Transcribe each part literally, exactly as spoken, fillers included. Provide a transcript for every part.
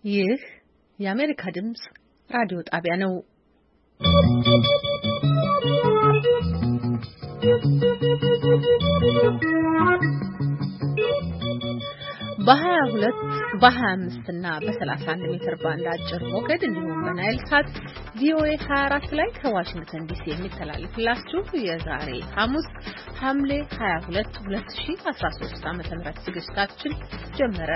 ይህ የአሜሪካ ድምጽ ራዲዮ ጣቢያ ነው። በሃያ ሁለት በሃያ አምስት እና በሰላሳ አንድ ሜትር ባንድ አጭር ሞገድ እንዲሁም በናይል ሳት ቪኦኤ ሃያ አራት ላይ ከዋሽንግተን ዲሲ የሚተላለፍላችሁ የዛሬ ሐሙስ ሐምሌ ሃያ ሁለት ሁለት ሺህ አስራ ሶስት ዓመተ ምህረት ዝግጅታችን ጀመረ።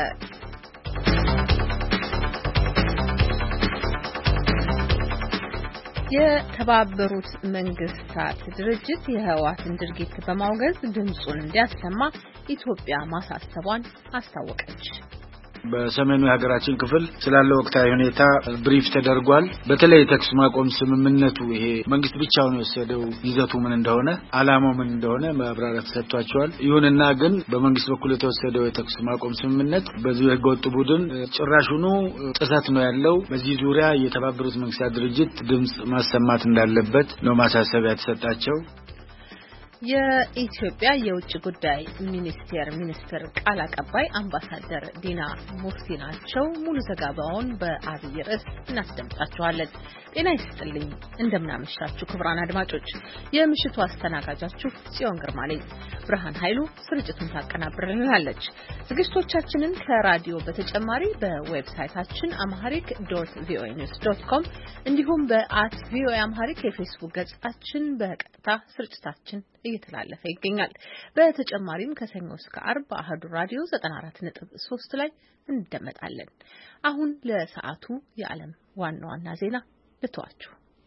የተባበሩት መንግስታት ድርጅት የህወሓትን ድርጊት በማውገዝ ድምጹን እንዲያሰማ ኢትዮጵያ ማሳሰቧን አስታወቀች። በሰሜኑ የሀገራችን ክፍል ስላለው ወቅታዊ ሁኔታ ብሪፍ ተደርጓል። በተለይ የተኩስ ማቆም ስምምነቱ ይሄ መንግስት ብቻውን የወሰደው ይዘቱ ምን እንደሆነ ዓላማው ምን እንደሆነ ማብራሪያ ተሰጥቷቸዋል። ይሁንና ግን በመንግስት በኩል የተወሰደው የተኩስ ማቆም ስምምነት በዚህ ህገወጥ ቡድን ጭራሹኑ ጥሰት ነው ያለው። በዚህ ዙሪያ የተባበሩት መንግስታት ድርጅት ድምጽ ማሰማት እንዳለበት ነው ማሳሰቢያ ተሰጣቸው። የኢትዮጵያ የውጭ ጉዳይ ሚኒስቴር ሚኒስትር ቃል አቀባይ አምባሳደር ዲና ሙፍቲ ናቸው። ሙሉ ዘገባውን በአብይ ርዕስ እናስደምጣችኋለን። ጤና ይስጥልኝ፣ እንደምናመሻችሁ ክቡራን አድማጮች። የምሽቱ አስተናጋጃችሁ ጽዮን ግርማ ነኝ። ብርሃን ኃይሉ ስርጭቱን ታቀናብርልናለች። ዝግጅቶቻችንን ከራዲዮ በተጨማሪ በዌብሳይታችን amharic dot voa news dot com እንዲሁም በአት ቪኦኤ amharic የፌስቡክ ገጻችን በቀጥታ ስርጭታችን እየተላለፈ ይገኛል። በተጨማሪም ከሰኞ እስከ አርብ አህዱ ራዲዮ ዘጠና አራት ነጥብ ሶስት ላይ እንደመጣለን። አሁን ለሰዓቱ የዓለም ዋና ዋና ዜና ልተዋችሁ።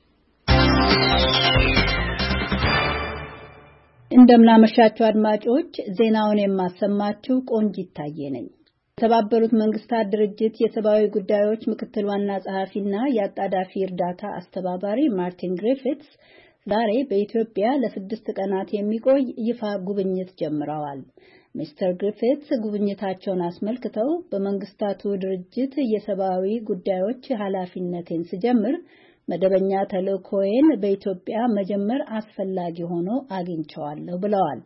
እንደምናመሻችሁ አድማጮች፣ ዜናውን የማሰማችሁ ቆንጂት ታዬ ነኝ። የተባበሩት መንግስታት ድርጅት የሰብአዊ ጉዳዮች ምክትል ዋና ጸሐፊና የአጣዳፊ እርዳታ አስተባባሪ ማርቲን ግሪፊትስ ዛሬ በኢትዮጵያ ለስድስት ቀናት የሚቆይ ይፋ ጉብኝት ጀምረዋል። ሚስተር ግሪፊትስ ጉብኝታቸውን አስመልክተው በመንግስታቱ ድርጅት የሰብአዊ ጉዳዮች ኃላፊነቴን ስጀምር መደበኛ ተልእኮዬን በኢትዮጵያ መጀመር አስፈላጊ ሆኖ አግኝቼዋለሁ ብለዋል።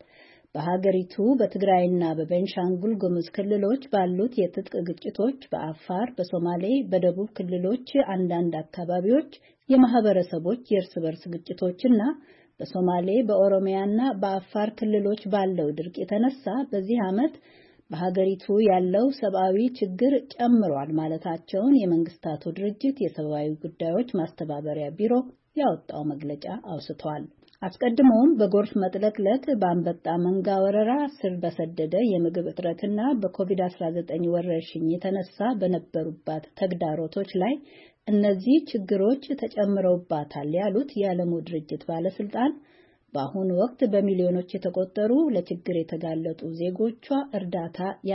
በሀገሪቱ በትግራይና በቤንሻንጉል ጉሙዝ ክልሎች ባሉት የትጥቅ ግጭቶች፣ በአፋር፣ በሶማሌ፣ በደቡብ ክልሎች አንዳንድ አካባቢዎች የማህበረሰቦች የእርስ በርስ ግጭቶችና በሶማሌ፣ በኦሮሚያና በአፋር ክልሎች ባለው ድርቅ የተነሳ በዚህ ዓመት በሀገሪቱ ያለው ሰብአዊ ችግር ጨምሯል ማለታቸውን የመንግስታቱ ድርጅት የሰብአዊ ጉዳዮች ማስተባበሪያ ቢሮ ያወጣው መግለጫ አውስቷል። አስቀድሞም በጎርፍ መጥለቅለቅ፣ በአንበጣ መንጋ ወረራ፣ ስር በሰደደ የምግብ እጥረትና በኮቪድ አስራ ዘጠኝ ወረርሽኝ የተነሳ በነበሩባት ተግዳሮቶች ላይ እነዚህ ችግሮች ተጨምረውባታል ያሉት የዓለሙ ድርጅት ባለስልጣን በአሁኑ ወቅት በሚሊዮኖች የተቆጠሩ ለችግር የተጋለጡ ዜጎቿ እርዳታ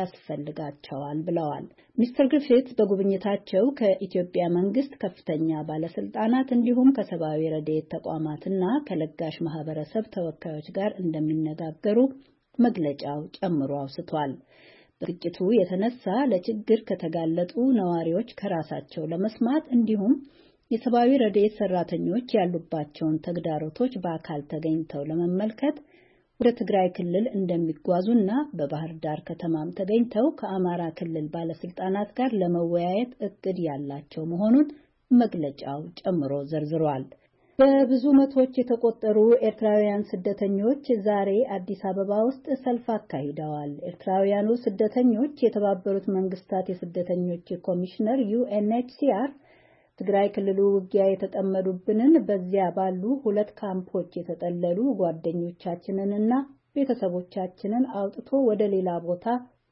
ያስፈልጋቸዋል ብለዋል። ሚስተር ግሪፊትስ በጉብኝታቸው ከኢትዮጵያ መንግስት ከፍተኛ ባለስልጣናት እንዲሁም ከሰብአዊ ረድኤት ተቋማትና ከለጋሽ ማህበረሰብ ተወካዮች ጋር እንደሚነጋገሩ መግለጫው ጨምሮ አውስቷል። በግጭቱ የተነሳ ለችግር ከተጋለጡ ነዋሪዎች ከራሳቸው ለመስማት እንዲሁም የሰብአዊ ረድኤት ሰራተኞች ያሉባቸውን ተግዳሮቶች በአካል ተገኝተው ለመመልከት ወደ ትግራይ ክልል እንደሚጓዙና በባህር ዳር ከተማም ተገኝተው ከአማራ ክልል ባለስልጣናት ጋር ለመወያየት እቅድ ያላቸው መሆኑን መግለጫው ጨምሮ ዘርዝሯል። በብዙ መቶዎች የተቆጠሩ ኤርትራውያን ስደተኞች ዛሬ አዲስ አበባ ውስጥ ሰልፍ አካሂደዋል። ኤርትራውያኑ ስደተኞች የተባበሩት መንግስታት የስደተኞች ኮሚሽነር ዩ ኤን ኤች ሲ አር ትግራይ ክልሉ ውጊያ የተጠመዱብንን በዚያ ባሉ ሁለት ካምፖች የተጠለሉ ጓደኞቻችንንና ቤተሰቦቻችንን አውጥቶ ወደ ሌላ ቦታ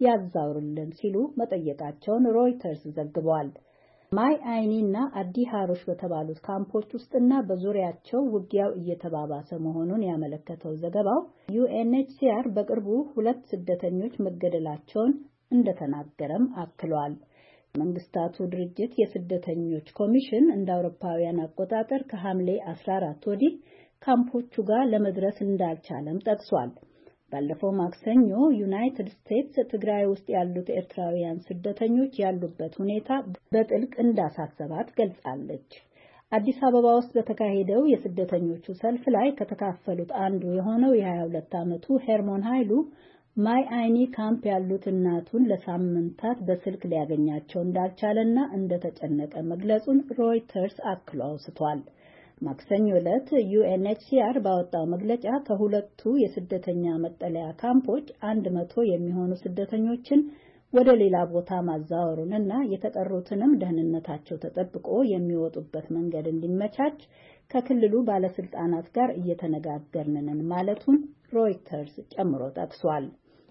ያዛውርልን ሲሉ መጠየቃቸውን ሮይተርስ ዘግቧል። ማይ አይኒና አዲ ሃሮሽ በተባሉት ካምፖች ውስጥና በዙሪያቸው ውጊያው እየተባባሰ መሆኑን ያመለከተው ዘገባው ዩ ኤን ኤች ሲ አር በቅርቡ ሁለት ስደተኞች መገደላቸውን እንደተናገረም አክሏል። መንግስታቱ ድርጅት የስደተኞች ኮሚሽን እንደ አውሮፓውያን አቆጣጠር ከሐምሌ አስራ አራት ወዲህ ካምፖቹ ጋር ለመድረስ እንዳልቻለም ጠቅሷል። ባለፈው ማክሰኞ ዩናይትድ ስቴትስ ትግራይ ውስጥ ያሉት ኤርትራውያን ስደተኞች ያሉበት ሁኔታ በጥልቅ እንዳሳሰባት ገልጻለች። አዲስ አበባ ውስጥ በተካሄደው የስደተኞቹ ሰልፍ ላይ ከተካፈሉት አንዱ የሆነው የሀያ ሁለት ዓመቱ ሄርሞን ኃይሉ ማይ አይኒ ካምፕ ያሉት እናቱን ለሳምንታት በስልክ ሊያገኛቸው እንዳልቻለና እንደተጨነቀ መግለጹን ሮይተርስ አክሎ አውስቷል። ማክሰኞ ዕለት ዩኤንኤችሲአር ባወጣው መግለጫ ከሁለቱ የስደተኛ መጠለያ ካምፖች አንድ መቶ የሚሆኑ ስደተኞችን ወደ ሌላ ቦታ ማዛወሩንና የተቀሩትንም ደህንነታቸው ተጠብቆ የሚወጡበት መንገድ እንዲመቻች ከክልሉ ባለስልጣናት ጋር እየተነጋገርን ነን ማለቱን ሮይተርስ ጨምሮ ጠቅሷል።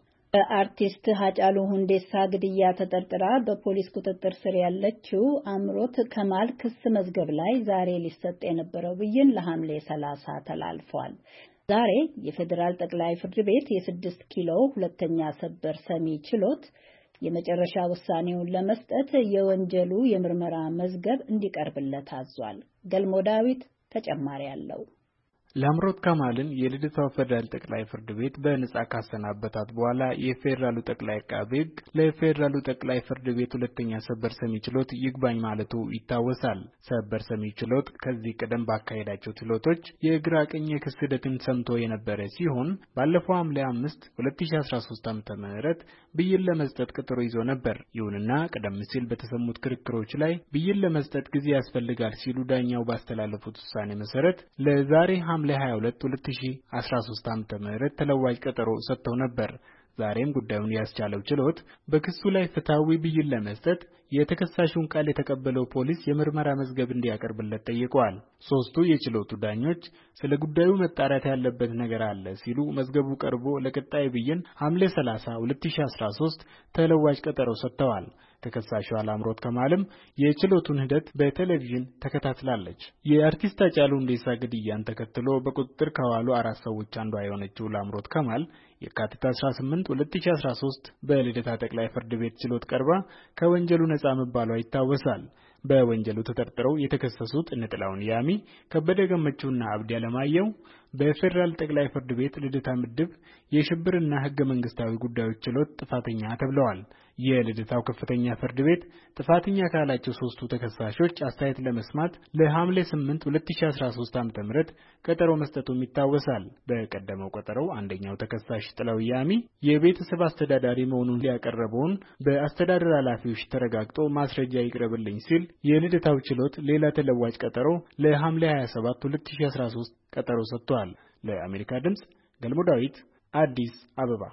በአርቲስት ሃጫሉ ሁንዴሳ ግድያ ተጠርጥራ በፖሊስ ቁጥጥር ስር ያለችው አምሮት ከማል ክስ መዝገብ ላይ ዛሬ ሊሰጥ የነበረው ብይን ለሐምሌ ሰላሳ ተላልፏል። ዛሬ የፌዴራል ጠቅላይ ፍርድ ቤት የስድስት ኪሎ ሁለተኛ ሰበር ሰሚ ችሎት የመጨረሻ ውሳኔውን ለመስጠት የወንጀሉ የምርመራ መዝገብ እንዲቀርብለት አዟል። ገልሞ ዳዊት ተጨማሪ አለው። ለአምሮት ከማልን የልደታው ፌደራል ጠቅላይ ፍርድ ቤት በነጻ ካሰናበታት በኋላ የፌደራሉ ጠቅላይ አቃቤ ሕግ ለፌደራሉ ጠቅላይ ፍርድ ቤት ሁለተኛ ሰበር ሰሚ ችሎት ይግባኝ ማለቱ ይታወሳል። ሰበር ሰሚ ችሎት ከዚህ ቀደም ባካሄዳቸው ችሎቶች የግራ ቀኝ የክስ ሂደትን ሰምቶ የነበረ ሲሆን ባለፈው ሐምሌ አምስት ሁለት ሺህ አስራ ሶስት ዓመተ ምህረት ብይን ለመስጠት ቀጠሮ ይዞ ነበር። ይሁንና ቀደም ሲል በተሰሙት ክርክሮች ላይ ብይን ለመስጠት ጊዜ ያስፈልጋል ሲሉ ዳኛው ባስተላለፉት ውሳኔ መሰረት ለዛሬ ሐምሌ ሃያ ሁለት ሁለት ሺህ አስራ ሶስት ዓመተ ምህረት ተለዋጭ ቀጠሮ ሰጥተው ነበር። ዛሬም ጉዳዩን ያስቻለው ችሎት በክሱ ላይ ፍትሃዊ ብይን ለመስጠት የተከሳሹን ቃል የተቀበለው ፖሊስ የምርመራ መዝገብ እንዲያቀርብለት ጠይቀዋል። ሶስቱ የችሎቱ ዳኞች ስለ ጉዳዩ መጣራት ያለበት ነገር አለ ሲሉ መዝገቡ ቀርቦ ለቀጣይ ብይን ሐምሌ ሰላሳ ሁለት ሺህ አስራ ሶስት ተለዋጭ ቀጠሮ ሰጥተዋል። ተከሳሿ አምሮት ከማልም የችሎቱን ሂደት በቴሌቪዥን ተከታትላለች። የአርቲስት ሃጫሉ ሁንዴሳ ግድያን ተከትሎ በቁጥጥር ከዋሉ አራት ሰዎች አንዷ የሆነችው አምሮት ከማል የካቲት አስራ ስምንት ሁለት ሺህ አስራ ሶስት በልደታ ጠቅላይ ፍርድ ቤት ችሎት ቀርባ ከወንጀሉ ነጻ መባሏ ይታወሳል። በወንጀሉ ተጠርጥረው የተከሰሱት እነ ጥላሁን ያሚ፣ ከበደ ገመቹና አብዲ አለማየሁ በፌደራል ጠቅላይ ፍርድ ቤት ልደታ ምድብ የሽብርና ህገ መንግስታዊ ጉዳዮች ችሎት ጥፋተኛ ተብለዋል። የልደታው ከፍተኛ ፍርድ ቤት ጥፋተኛ ካላቸው ሶስቱ ተከሳሾች አስተያየት ለመስማት ለሐምሌ ስምንት ሁለት ሺህ አስራ ሶስት ዓመተ ምህረት ቀጠሮ መስጠቱም ይታወሳል። በቀደመው ቀጠሮው አንደኛው ተከሳሽ ጥላሁን ያሚ የቤተሰብ አስተዳዳሪ መሆኑን ያቀረበውን በአስተዳደር ኃላፊዎች ተረጋግጦ ማስረጃ ይቅረብልኝ ሲል የልደታው ችሎት ሌላ ተለዋጭ ቀጠሮ ለሐምሌ ሃያ ሰባት ሁለት ሺህ አስራ ሶስት ቀጠሮ ሰጥቷል። ለአሜሪካ ድምጽ ገልሞ ዳዊት አዲስ አበባ።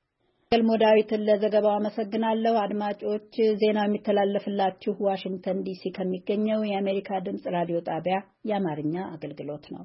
ገልሞ ዳዊትን ለዘገባው አመሰግናለሁ። አድማጮች ዜናው የሚተላለፍላችሁ ዋሽንግተን ዲሲ ከሚገኘው የአሜሪካ ድምጽ ራዲዮ ጣቢያ የአማርኛ አገልግሎት ነው።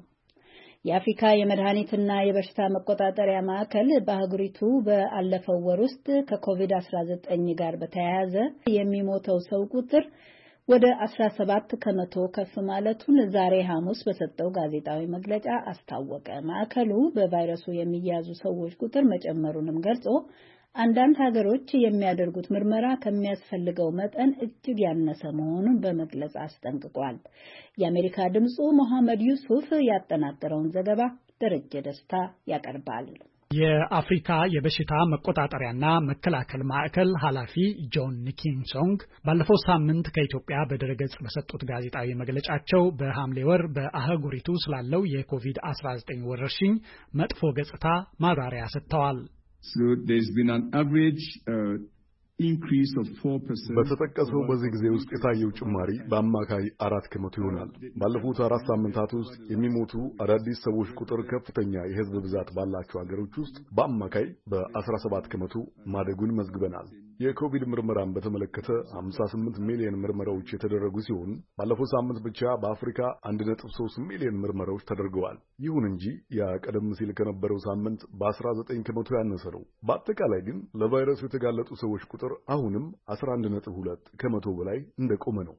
የአፍሪካ የመድኃኒትና የበሽታ መቆጣጠሪያ ማዕከል በአህጉሪቱ በአለፈው ወር ውስጥ ከኮቪድ አስራ ዘጠኝ ጋር በተያያዘ የሚሞተው ሰው ቁጥር ወደ አስራ ሰባት ከመቶ ከፍ ማለቱን ዛሬ ሐሙስ በሰጠው ጋዜጣዊ መግለጫ አስታወቀ። ማዕከሉ በቫይረሱ የሚያዙ ሰዎች ቁጥር መጨመሩንም ገልጾ አንዳንድ ሀገሮች የሚያደርጉት ምርመራ ከሚያስፈልገው መጠን እጅግ ያነሰ መሆኑን በመግለጽ አስጠንቅቋል። የአሜሪካ ድምጹ መሐመድ ዩሱፍ ያጠናቀረውን ዘገባ ደረጀ ደስታ ያቀርባል። የአፍሪካ የበሽታ መቆጣጠሪያና መከላከል ማዕከል ኃላፊ ጆን ኒኪንሶንግ ባለፈው ሳምንት ከኢትዮጵያ በድረገጽ በሰጡት ጋዜጣዊ መግለጫቸው በሐምሌ ወር በአህጉሪቱ ስላለው የኮቪድ አስራ ዘጠኝ ወረርሽኝ መጥፎ ገጽታ ማብራሪያ ሰጥተዋል። So there's been an average uh, increase of four percent. በተጠቀሰው በዚህ ጊዜ ውስጥ የታየው ጭማሪ በአማካይ አራት ከመቶ ይሆናል። ባለፉት አራት ሳምንታት ውስጥ የሚሞቱ አዳዲስ ሰዎች ቁጥር ከፍተኛ የህዝብ ብዛት ባላቸው ሀገሮች ውስጥ በአማካይ በአስራ ሰባት ከመቶ ማደጉን መዝግበናል። የኮቪድ ምርመራን በተመለከተ ሃምሳ ስምንት ሚሊዮን ምርመራዎች የተደረጉ ሲሆን ባለፈው ሳምንት ብቻ በአፍሪካ አንድ ነጥብ ሶስት ሚሊዮን ምርመራዎች ተደርገዋል። ይሁን እንጂ ያ ቀደም ሲል ከነበረው ሳምንት በአስራ ዘጠኝ ከመቶ ያነሰ ነው። በአጠቃላይ ግን ለቫይረሱ የተጋለጡ ሰዎች ቁጥር አሁንም አስራ አንድ ነጥብ ሁለት ከመቶ በላይ እንደቆመ ነው።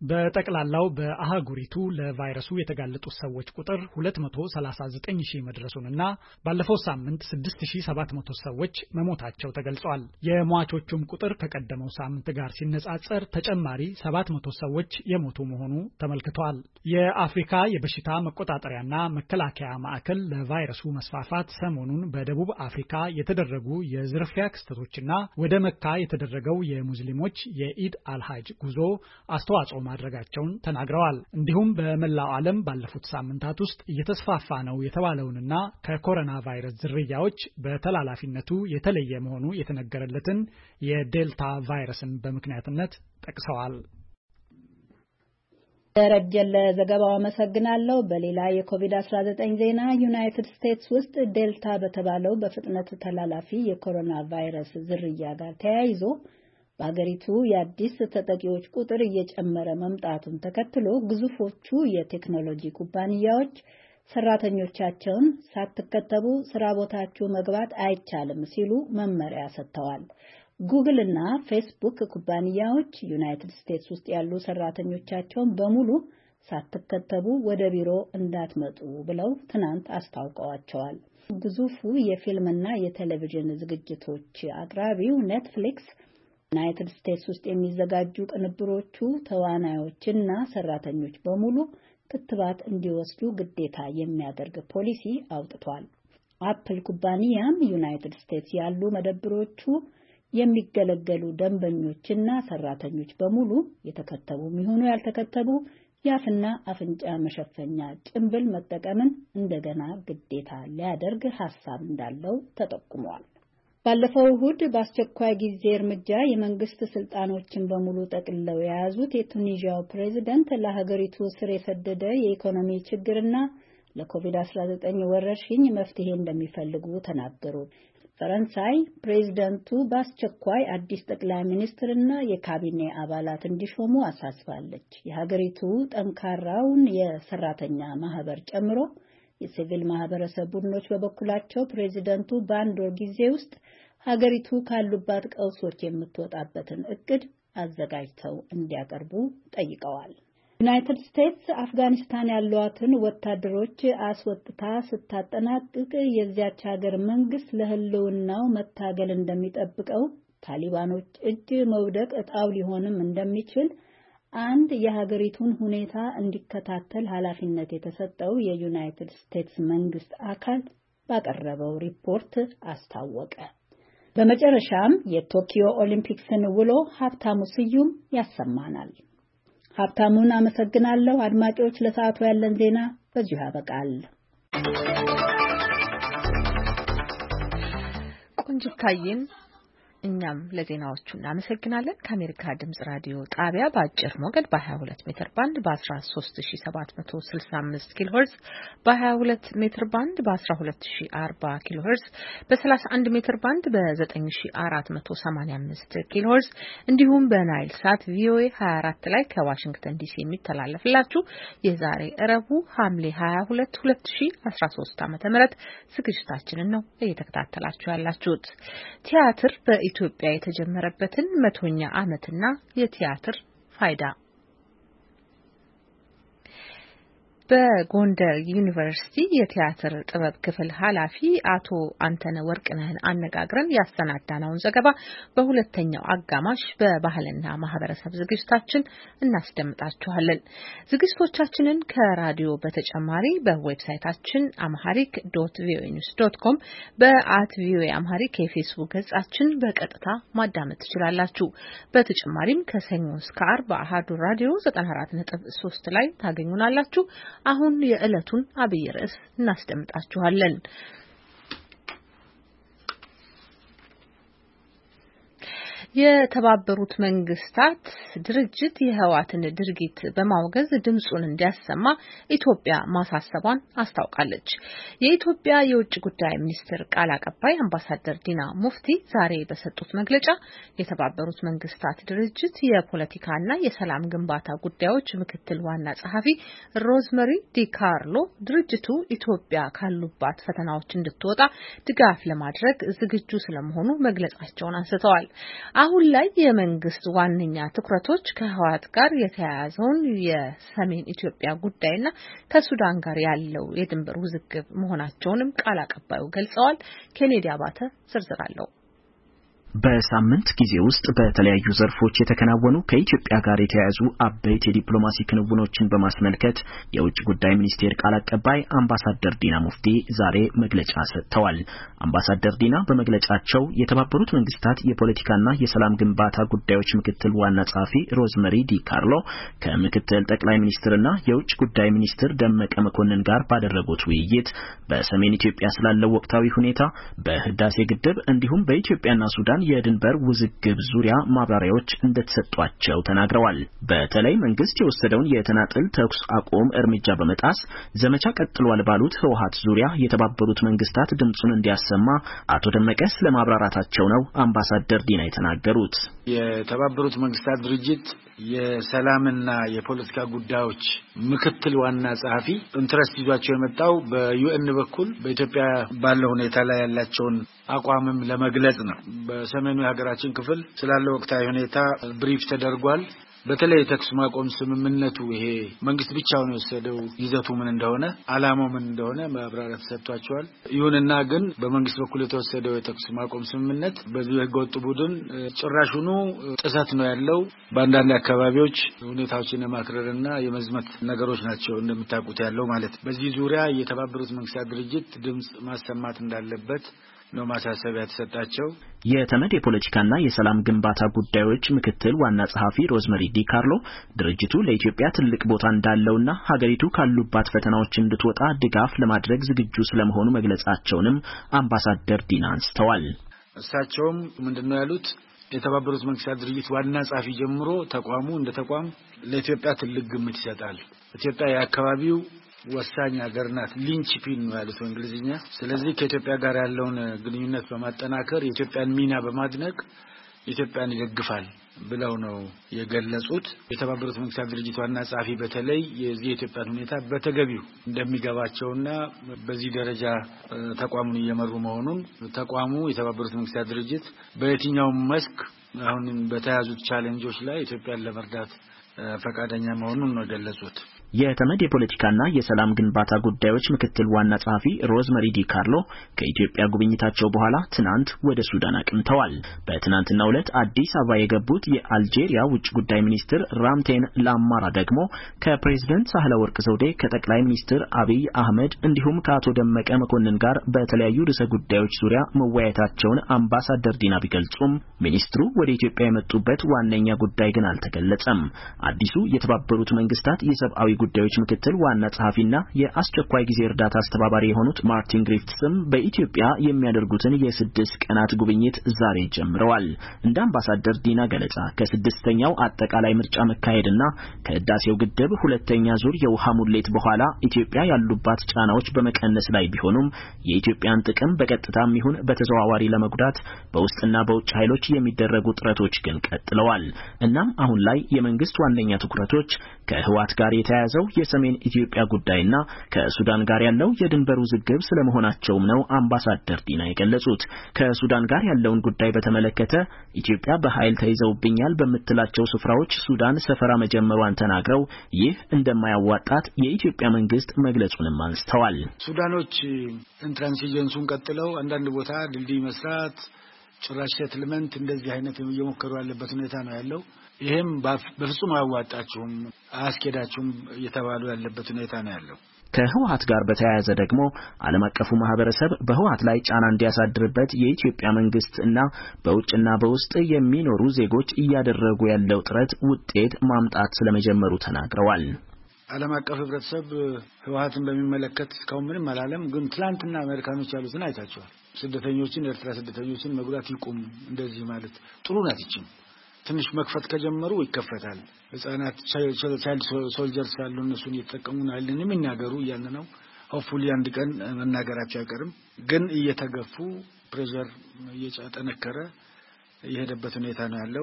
በጠቅላላው በአህጉሪቱ ለቫይረሱ የተጋለጡ ሰዎች ቁጥር ሁለት መቶ ሰላሳ ዘጠኝ ሺህ መድረሱንና ባለፈው ሳምንት ስድስት ሺህ ሰባት መቶ ሰዎች መሞታቸው ተገልጿል። የሟቾቹም ቁጥር ከቀደመው ሳምንት ጋር ሲነጻጸር ተጨማሪ ሰባት መቶ ሰዎች የሞቱ መሆኑ ተመልክቷል። የአፍሪካ የበሽታ መቆጣጠሪያና መከላከያ ማዕከል ለቫይረሱ መስፋፋት ሰሞኑን በደቡብ አፍሪካ የተደረጉ የዝርፊያ ክስተቶችና ወደ መካ የተደረገው የሙስሊሞች የኢድ አልሃጅ ጉዞ አስተዋጽኦ ማድረጋቸውን ተናግረዋል። እንዲሁም በመላው ዓለም ባለፉት ሳምንታት ውስጥ እየተስፋፋ ነው የተባለውንና ከኮሮና ቫይረስ ዝርያዎች በተላላፊነቱ የተለየ መሆኑ የተነገረለትን የዴልታ ቫይረስን በምክንያትነት ጠቅሰዋል። ደረጀ ለዘገባው አመሰግናለሁ። በሌላ የኮቪድ አስራ ዘጠኝ ዜና ዩናይትድ ስቴትስ ውስጥ ዴልታ በተባለው በፍጥነት ተላላፊ የኮሮና ቫይረስ ዝርያ ጋር ተያይዞ በአገሪቱ የአዲስ ተጠቂዎች ቁጥር እየጨመረ መምጣቱን ተከትሎ ግዙፎቹ የቴክኖሎጂ ኩባንያዎች ሰራተኞቻቸውን ሳትከተቡ ስራ ቦታችሁ መግባት አይቻልም ሲሉ መመሪያ ሰጥተዋል። ጉግል እና ፌስቡክ ኩባንያዎች ዩናይትድ ስቴትስ ውስጥ ያሉ ሰራተኞቻቸውን በሙሉ ሳትከተቡ ወደ ቢሮ እንዳትመጡ ብለው ትናንት አስታውቀዋቸዋል። ግዙፉ የፊልምና የቴሌቪዥን ዝግጅቶች አቅራቢው ኔትፍሊክስ ዩናይትድ ስቴትስ ውስጥ የሚዘጋጁ ቅንብሮቹ ተዋናዮችና ሰራተኞች በሙሉ ክትባት እንዲወስዱ ግዴታ የሚያደርግ ፖሊሲ አውጥቷል። አፕል ኩባንያም ዩናይትድ ስቴትስ ያሉ መደብሮቹ የሚገለገሉ ደንበኞችና ሰራተኞች በሙሉ የተከተቡ የሚሆኑ ያልተከተቡ የአፍና አፍንጫ መሸፈኛ ጭንብል መጠቀምን እንደገና ግዴታ ሊያደርግ ሐሳብ እንዳለው ተጠቁሟል። ባለፈው እሁድ በአስቸኳይ ጊዜ እርምጃ የመንግስት ስልጣኖችን በሙሉ ጠቅልለው የያዙት የቱኒዚያው ፕሬዝዳንት ለሀገሪቱ ስር የሰደደ የኢኮኖሚ ችግርና ለኮቪድ አስራ ዘጠኝ ወረርሽኝ መፍትሄ እንደሚፈልጉ ተናገሩ። ፈረንሳይ ፕሬዝዳንቱ በአስቸኳይ አዲስ ጠቅላይ ሚኒስትርና የካቢኔ አባላት እንዲሾሙ አሳስባለች። የሀገሪቱ ጠንካራውን የሰራተኛ ማህበር ጨምሮ የሲቪል ማህበረሰብ ቡድኖች በበኩላቸው ፕሬዝዳንቱ በአንድ ወር ጊዜ ውስጥ ሀገሪቱ ካሉባት ቀውሶች የምትወጣበትን እቅድ አዘጋጅተው እንዲያቀርቡ ጠይቀዋል። ዩናይትድ ስቴትስ አፍጋኒስታን ያሏትን ወታደሮች አስወጥታ ስታጠናቅቅ የዚያች ሀገር መንግስት ለህልውናው መታገል እንደሚጠብቀው ታሊባኖች እጅ መውደቅ እጣው ሊሆንም እንደሚችል አንድ የሀገሪቱን ሁኔታ እንዲከታተል ኃላፊነት የተሰጠው የዩናይትድ ስቴትስ መንግስት አካል ባቀረበው ሪፖርት አስታወቀ። በመጨረሻም የቶኪዮ ኦሊምፒክስን ውሎ ሀብታሙ ስዩም ያሰማናል። ሀብታሙን አመሰግናለሁ። አድማጮች፣ ለሰዓቱ ያለን ዜና በዚሁ ያበቃል። ቆንጅታዬን እኛም ለዜናዎቹ እናመሰግናለን። ከአሜሪካ ድምጽ ራዲዮ ጣቢያ በአጭር ሞገድ በ22 ሜትር ባንድ በ13765 ኪሎ ሄርዝ በ22 ሜትር ባንድ በ12040 ኪሎ ሄርዝ በ31 ሜትር ባንድ በ9485 ኪሎ ሄርዝ እንዲሁም በናይል ሳት ቪኦኤ ሃያ አራት ላይ ከዋሽንግተን ዲሲ የሚተላለፍላችሁ የዛሬ ረቡዕ ሐምሌ ሃያ ሁለት ሁለት ሺህ አስራ ሶስት ዓመተ ምህረት ዝግጅታችንን ነው እየተከታተላችሁ ያላችሁት። ቲያትር በ ኢትዮጵያ የተጀመረበትን መቶኛ ዓመትና የቲያትር ፋይዳ በጎንደር ዩኒቨርሲቲ የቲያትር ጥበብ ክፍል ኃላፊ አቶ አንተነ ወርቅነህን አነጋግረን ያሰናዳነውን ዘገባ በሁለተኛው አጋማሽ በባህልና ማህበረሰብ ዝግጅታችን እናስደምጣችኋለን። ዝግጅቶቻችንን ከራዲዮ በተጨማሪ በዌብሳይታችን amharic ዶት ቪኦኤ ኒውስ ዶት ኮም በአት ቪኦኤ amharic የፌስቡክ ገጻችን በቀጥታ ማዳመጥ ትችላላችሁ። በተጨማሪም ከሰኞ እስከ ዓርብ በአሃዱ ራዲዮ ዘጠና አራት ነጥብ ሶስት ላይ ታገኙናላችሁ። አሁን የዕለቱን አብይ ርዕስ እናስደምጣችኋለን። የተባበሩት መንግስታት ድርጅት የህወሓትን ድርጊት በማውገዝ ድምጹን እንዲያሰማ ኢትዮጵያ ማሳሰቧን አስታውቃለች። የኢትዮጵያ የውጭ ጉዳይ ሚኒስትር ቃል አቀባይ አምባሳደር ዲና ሙፍቲ ዛሬ በሰጡት መግለጫ የተባበሩት መንግስታት ድርጅት የፖለቲካና የሰላም ግንባታ ጉዳዮች ምክትል ዋና ጸሐፊ ሮዝመሪ ዲካርሎ ድርጅቱ ኢትዮጵያ ካሉባት ፈተናዎች እንድትወጣ ድጋፍ ለማድረግ ዝግጁ ስለመሆኑ መግለጻቸውን አንስተዋል። አሁን ላይ የመንግስት ዋነኛ ትኩረቶች ከህወሓት ጋር የተያያዘውን የሰሜን ኢትዮጵያ ጉዳይና ከሱዳን ጋር ያለው የድንበር ውዝግብ መሆናቸውንም ቃል አቀባዩ ገልጸዋል። ኬኔዲ አባተ ዝርዝር አለው። በሳምንት ጊዜ ውስጥ በተለያዩ ዘርፎች የተከናወኑ ከኢትዮጵያ ጋር የተያያዙ አበይት የዲፕሎማሲ ክንውኖችን በማስመልከት የውጭ ጉዳይ ሚኒስቴር ቃል አቀባይ አምባሳደር ዲና ሙፍቲ ዛሬ መግለጫ ሰጥተዋል። አምባሳደር ዲና በመግለጫቸው የተባበሩት መንግስታት የፖለቲካና የሰላም ግንባታ ጉዳዮች ምክትል ዋና ጸሐፊ ሮዝመሪ ዲ ካርሎ ከምክትል ጠቅላይ ሚኒስትርና የውጭ ጉዳይ ሚኒስትር ደመቀ መኮንን ጋር ባደረጉት ውይይት በሰሜን ኢትዮጵያ ስላለው ወቅታዊ ሁኔታ፣ በህዳሴ ግድብ እንዲሁም በኢትዮጵያና ሱዳን የድንበር ውዝግብ ዙሪያ ማብራሪያዎች እንደተሰጧቸው ተናግረዋል። በተለይ መንግስት የወሰደውን የተናጥል ተኩስ አቁም እርምጃ በመጣስ ዘመቻ ቀጥሏል ባሉት ህወሓት ዙሪያ የተባበሩት መንግስታት ድምጹን እንዲያሰማ አቶ ደመቀ ስለማብራራታቸው ነው አምባሳደር ዲና የተናገሩት። የተባበሩት መንግስታት ድርጅት የሰላምና የፖለቲካ ጉዳዮች ምክትል ዋና ጸሐፊ ኢንትረስት ይዟቸው የመጣው በዩኤን በኩል በኢትዮጵያ ባለው ሁኔታ ላይ ያላቸውን አቋምም ለመግለጽ ነው። በሰሜኑ የሀገራችን ክፍል ስላለው ወቅታዊ ሁኔታ ብሪፍ ተደርጓል። በተለይ የተኩስ ማቆም ስምምነቱ ይሄ መንግስት ብቻውን የወሰደው ይዘቱ ምን እንደሆነ አላማው ምን እንደሆነ ማብራሪያ ተሰጥቷቸዋል። ይሁንና ግን በመንግስት በኩል የተወሰደው የተኩስ ማቆም ስምምነት በዚህ ህገወጥ ቡድን ጭራሹኑ ጥሰት ነው ያለው። በአንዳንድ አካባቢዎች ሁኔታዎችን የማክረርና የመዝመት ነገሮች ናቸው እንደምታውቁት ያለው ማለት። በዚህ ዙሪያ የተባበሩት መንግስታት ድርጅት ድምጽ ማሰማት እንዳለበት ነው ማሳሰቢያ ተሰጣቸው። የተመድ የፖለቲካና የሰላም ግንባታ ጉዳዮች ምክትል ዋና ጸሐፊ ሮዝመሪ ዲ ካርሎ ድርጅቱ ለኢትዮጵያ ትልቅ ቦታ እንዳለውና ሀገሪቱ ካሉባት ፈተናዎች እንድትወጣ ድጋፍ ለማድረግ ዝግጁ ስለመሆኑ መግለጻቸውንም አምባሳደር ዲና አንስተዋል። እሳቸውም ምንድነው ያሉት? የተባበሩት መንግስታት ድርጅት ዋና ጸሐፊ ጀምሮ ተቋሙ እንደ ተቋም ለኢትዮጵያ ትልቅ ግምት ይሰጣል። ኢትዮጵያ የአካባቢው ወሳኝ ሀገር ናት፣ ሊንችፒን ነው ያሉት በእንግሊዝኛ። ስለዚህ ከኢትዮጵያ ጋር ያለውን ግንኙነት በማጠናከር የኢትዮጵያን ሚና በማድነቅ ኢትዮጵያን ይደግፋል ብለው ነው የገለጹት። የተባበሩት መንግስታት ድርጅት ዋና ጸሐፊ በተለይ የዚህ የኢትዮጵያን ሁኔታ በተገቢው እንደሚገባቸውና በዚህ ደረጃ ተቋሙን እየመሩ መሆኑን ተቋሙ የተባበሩት መንግስታት ድርጅት በየትኛውም መስክ አሁን በተያዙት ቻሌንጆች ላይ ኢትዮጵያን ለመርዳት ፈቃደኛ መሆኑን ነው ገለጹት። የተመድ የፖለቲካና የሰላም ግንባታ ጉዳዮች ምክትል ዋና ጸሐፊ ሮዝመሪ ዲ ካርሎ ከኢትዮጵያ ጉብኝታቸው በኋላ ትናንት ወደ ሱዳን አቅንተዋል። በትናንትናው ዕለት አዲስ አበባ የገቡት የአልጄሪያ ውጭ ጉዳይ ሚኒስትር ራምቴን ላማራ ደግሞ ከፕሬዝዳንት ሳህለወርቅ ዘውዴ፣ ከጠቅላይ ሚኒስትር አብይ አህመድ እንዲሁም ከአቶ ደመቀ መኮንን ጋር በተለያዩ ርዕሰ ጉዳዮች ዙሪያ መወያየታቸውን አምባሳደር ዲና ቢገልጹም ሚኒስትሩ ወደ ኢትዮጵያ የመጡበት ዋነኛ ጉዳይ ግን አልተገለጸም። አዲሱ የተባበሩት መንግስታት የሰብአዊ ጉዳዮች ምክትል ዋና ጸሐፊና የአስቸኳይ ጊዜ እርዳታ አስተባባሪ የሆኑት ማርቲን ግሪፍትስም በኢትዮጵያ የሚያደርጉትን የስድስት ቀናት ጉብኝት ዛሬ ጀምረዋል። እንደ አምባሳደር ዲና ገለጻ ከስድስተኛው አጠቃላይ ምርጫ መካሄድና ከህዳሴው ግድብ ሁለተኛ ዙር የውሃ ሙሌት በኋላ ኢትዮጵያ ያሉባት ጫናዎች በመቀነስ ላይ ቢሆኑም የኢትዮጵያን ጥቅም በቀጥታም ይሁን በተዘዋዋሪ ለመጉዳት በውስጥና በውጭ ኃይሎች የሚደረጉ ጥረቶች ግን ቀጥለዋል። እናም አሁን ላይ የመንግስት ዋነኛ ትኩረቶች ከህወሓት ጋር የተያያዘው የሰሜን ኢትዮጵያ ጉዳይና ከሱዳን ጋር ያለው የድንበር ውዝግብ ስለመሆናቸውም ነው አምባሳደር ዲና የገለጹት። ከሱዳን ጋር ያለውን ጉዳይ በተመለከተ ኢትዮጵያ በኃይል ተይዘውብኛል በምትላቸው ስፍራዎች ሱዳን ሰፈራ መጀመሯን ተናግረው ይህ እንደማያዋጣት የኢትዮጵያ መንግስት መግለጹንም አንስተዋል። ሱዳኖች ኢንትራንሲጀንሱን ቀጥለው አንዳንድ ቦታ ድልድይ መስራት፣ ጭራሽ ሴትልመንት እንደዚህ አይነት እየሞከሩ ያለበት ሁኔታ ነው ያለው። ይሄም በፍጹም አያዋጣችሁም፣ አያስኬዳችሁም እየተባሉ ያለበት ሁኔታ ነው ያለው። ከህወሓት ጋር በተያያዘ ደግሞ ዓለም አቀፉ ማህበረሰብ በህወሓት ላይ ጫና እንዲያሳድርበት የኢትዮጵያ መንግስት እና በውጭና በውስጥ የሚኖሩ ዜጎች እያደረጉ ያለው ጥረት ውጤት ማምጣት ስለመጀመሩ ተናግረዋል። ዓለም አቀፍ ህብረተሰብ ህወሓትን በሚመለከት እስካሁን ምንም አላለም። ግን ትላንትና አሜሪካኖች ያሉትን አይታቸዋል። ስደተኞችን ኤርትራ ስደተኞችን መጉዳት ይቁም እንደዚህ ማለት ጥሩ ናት። ይችም ትንሽ መክፈት ከጀመሩ ይከፈታል። ህፃናት ቻይልድ ሶልጀርስ ያሉ እነሱን እየተጠቀሙን አይደለም የሚናገሩ እያለ ነው። ሆፕፉሊ አንድ ቀን መናገራቸው አይቀርም። ግን እየተገፉ ፕሬሸር እየጨጠነከረ የሄደበት ሁኔታ ነው ያለው።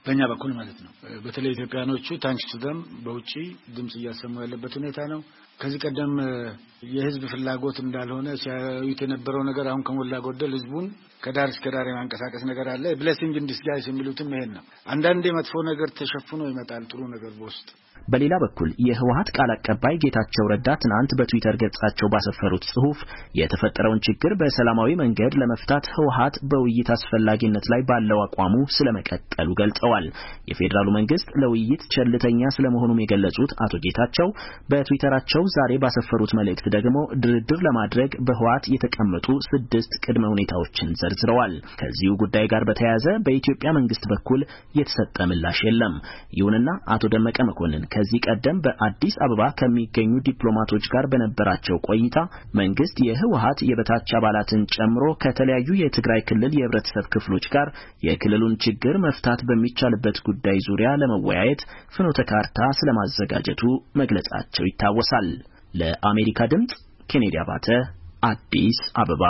በእኛ በኩል ማለት ነው። በተለይ ኢትዮጵያኖቹ ታንክስ ቱ ደም በውጪ ድምጽ እያሰሙ ያለበት ሁኔታ ነው። ከዚህ ቀደም የህዝብ ፍላጎት እንዳልሆነ ሲያዩት የነበረው ነገር አሁን ከሞላ ጎደል ህዝቡን ከዳር እስከ ዳር የማንቀሳቀስ ነገር አለ። ብሌሲንግ ኢን ዲስጋይዝ የሚሉትም ይሄን ነው። አንዳንዴ መጥፎ ነገር ተሸፍኖ ይመጣል ጥሩ ነገር በውስጥ። በሌላ በኩል የህወሓት ቃል አቀባይ ጌታቸው ረዳ ትናንት በትዊተር ገጻቸው ባሰፈሩት ጽሑፍ የተፈጠረውን ችግር በሰላማዊ መንገድ ለመፍታት ህወሓት በውይይት አስፈላጊነት ላይ ባለው አቋሙ ስለመቀጠሉ ገልጸዋል። የፌዴራሉ መንግስት ለውይይት ቸልተኛ ስለመሆኑም የገለጹት አቶ ጌታቸው በትዊተራቸው ዛሬ ባሰፈሩት መልእክት ደግሞ ድርድር ለማድረግ በህወሓት የተቀመጡ ስድስት ቅድመ ሁኔታዎችን ዘርዝረዋል። ከዚሁ ጉዳይ ጋር በተያያዘ በኢትዮጵያ መንግስት በኩል የተሰጠ ምላሽ የለም። ይሁንና አቶ ደመቀ መኮንን ከዚህ ቀደም በአዲስ አበባ ከሚገኙ ዲፕሎማቶች ጋር በነበራቸው ቆይታ መንግስት የህወሓት የበታች አባላትን ጨምሮ ከተለያዩ የትግራይ ክልል የህብረተሰብ ክፍሎች ጋር የክልሉን ችግር መፍታት በሚቻልበት ጉዳይ ዙሪያ ለመወያየት ፍኖተ ካርታ ስለማዘጋጀቱ መግለጻቸው ይታወሳል። ለአሜሪካ ድምጽ ኬኔዲ አባተ አዲስ አበባ።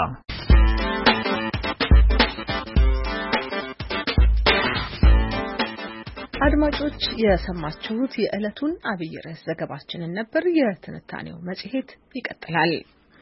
አድማጮች የሰማችሁት የዕለቱን አብይ ርዕስ ዘገባችንን ነበር። የትንታኔው መጽሔት ይቀጥላል።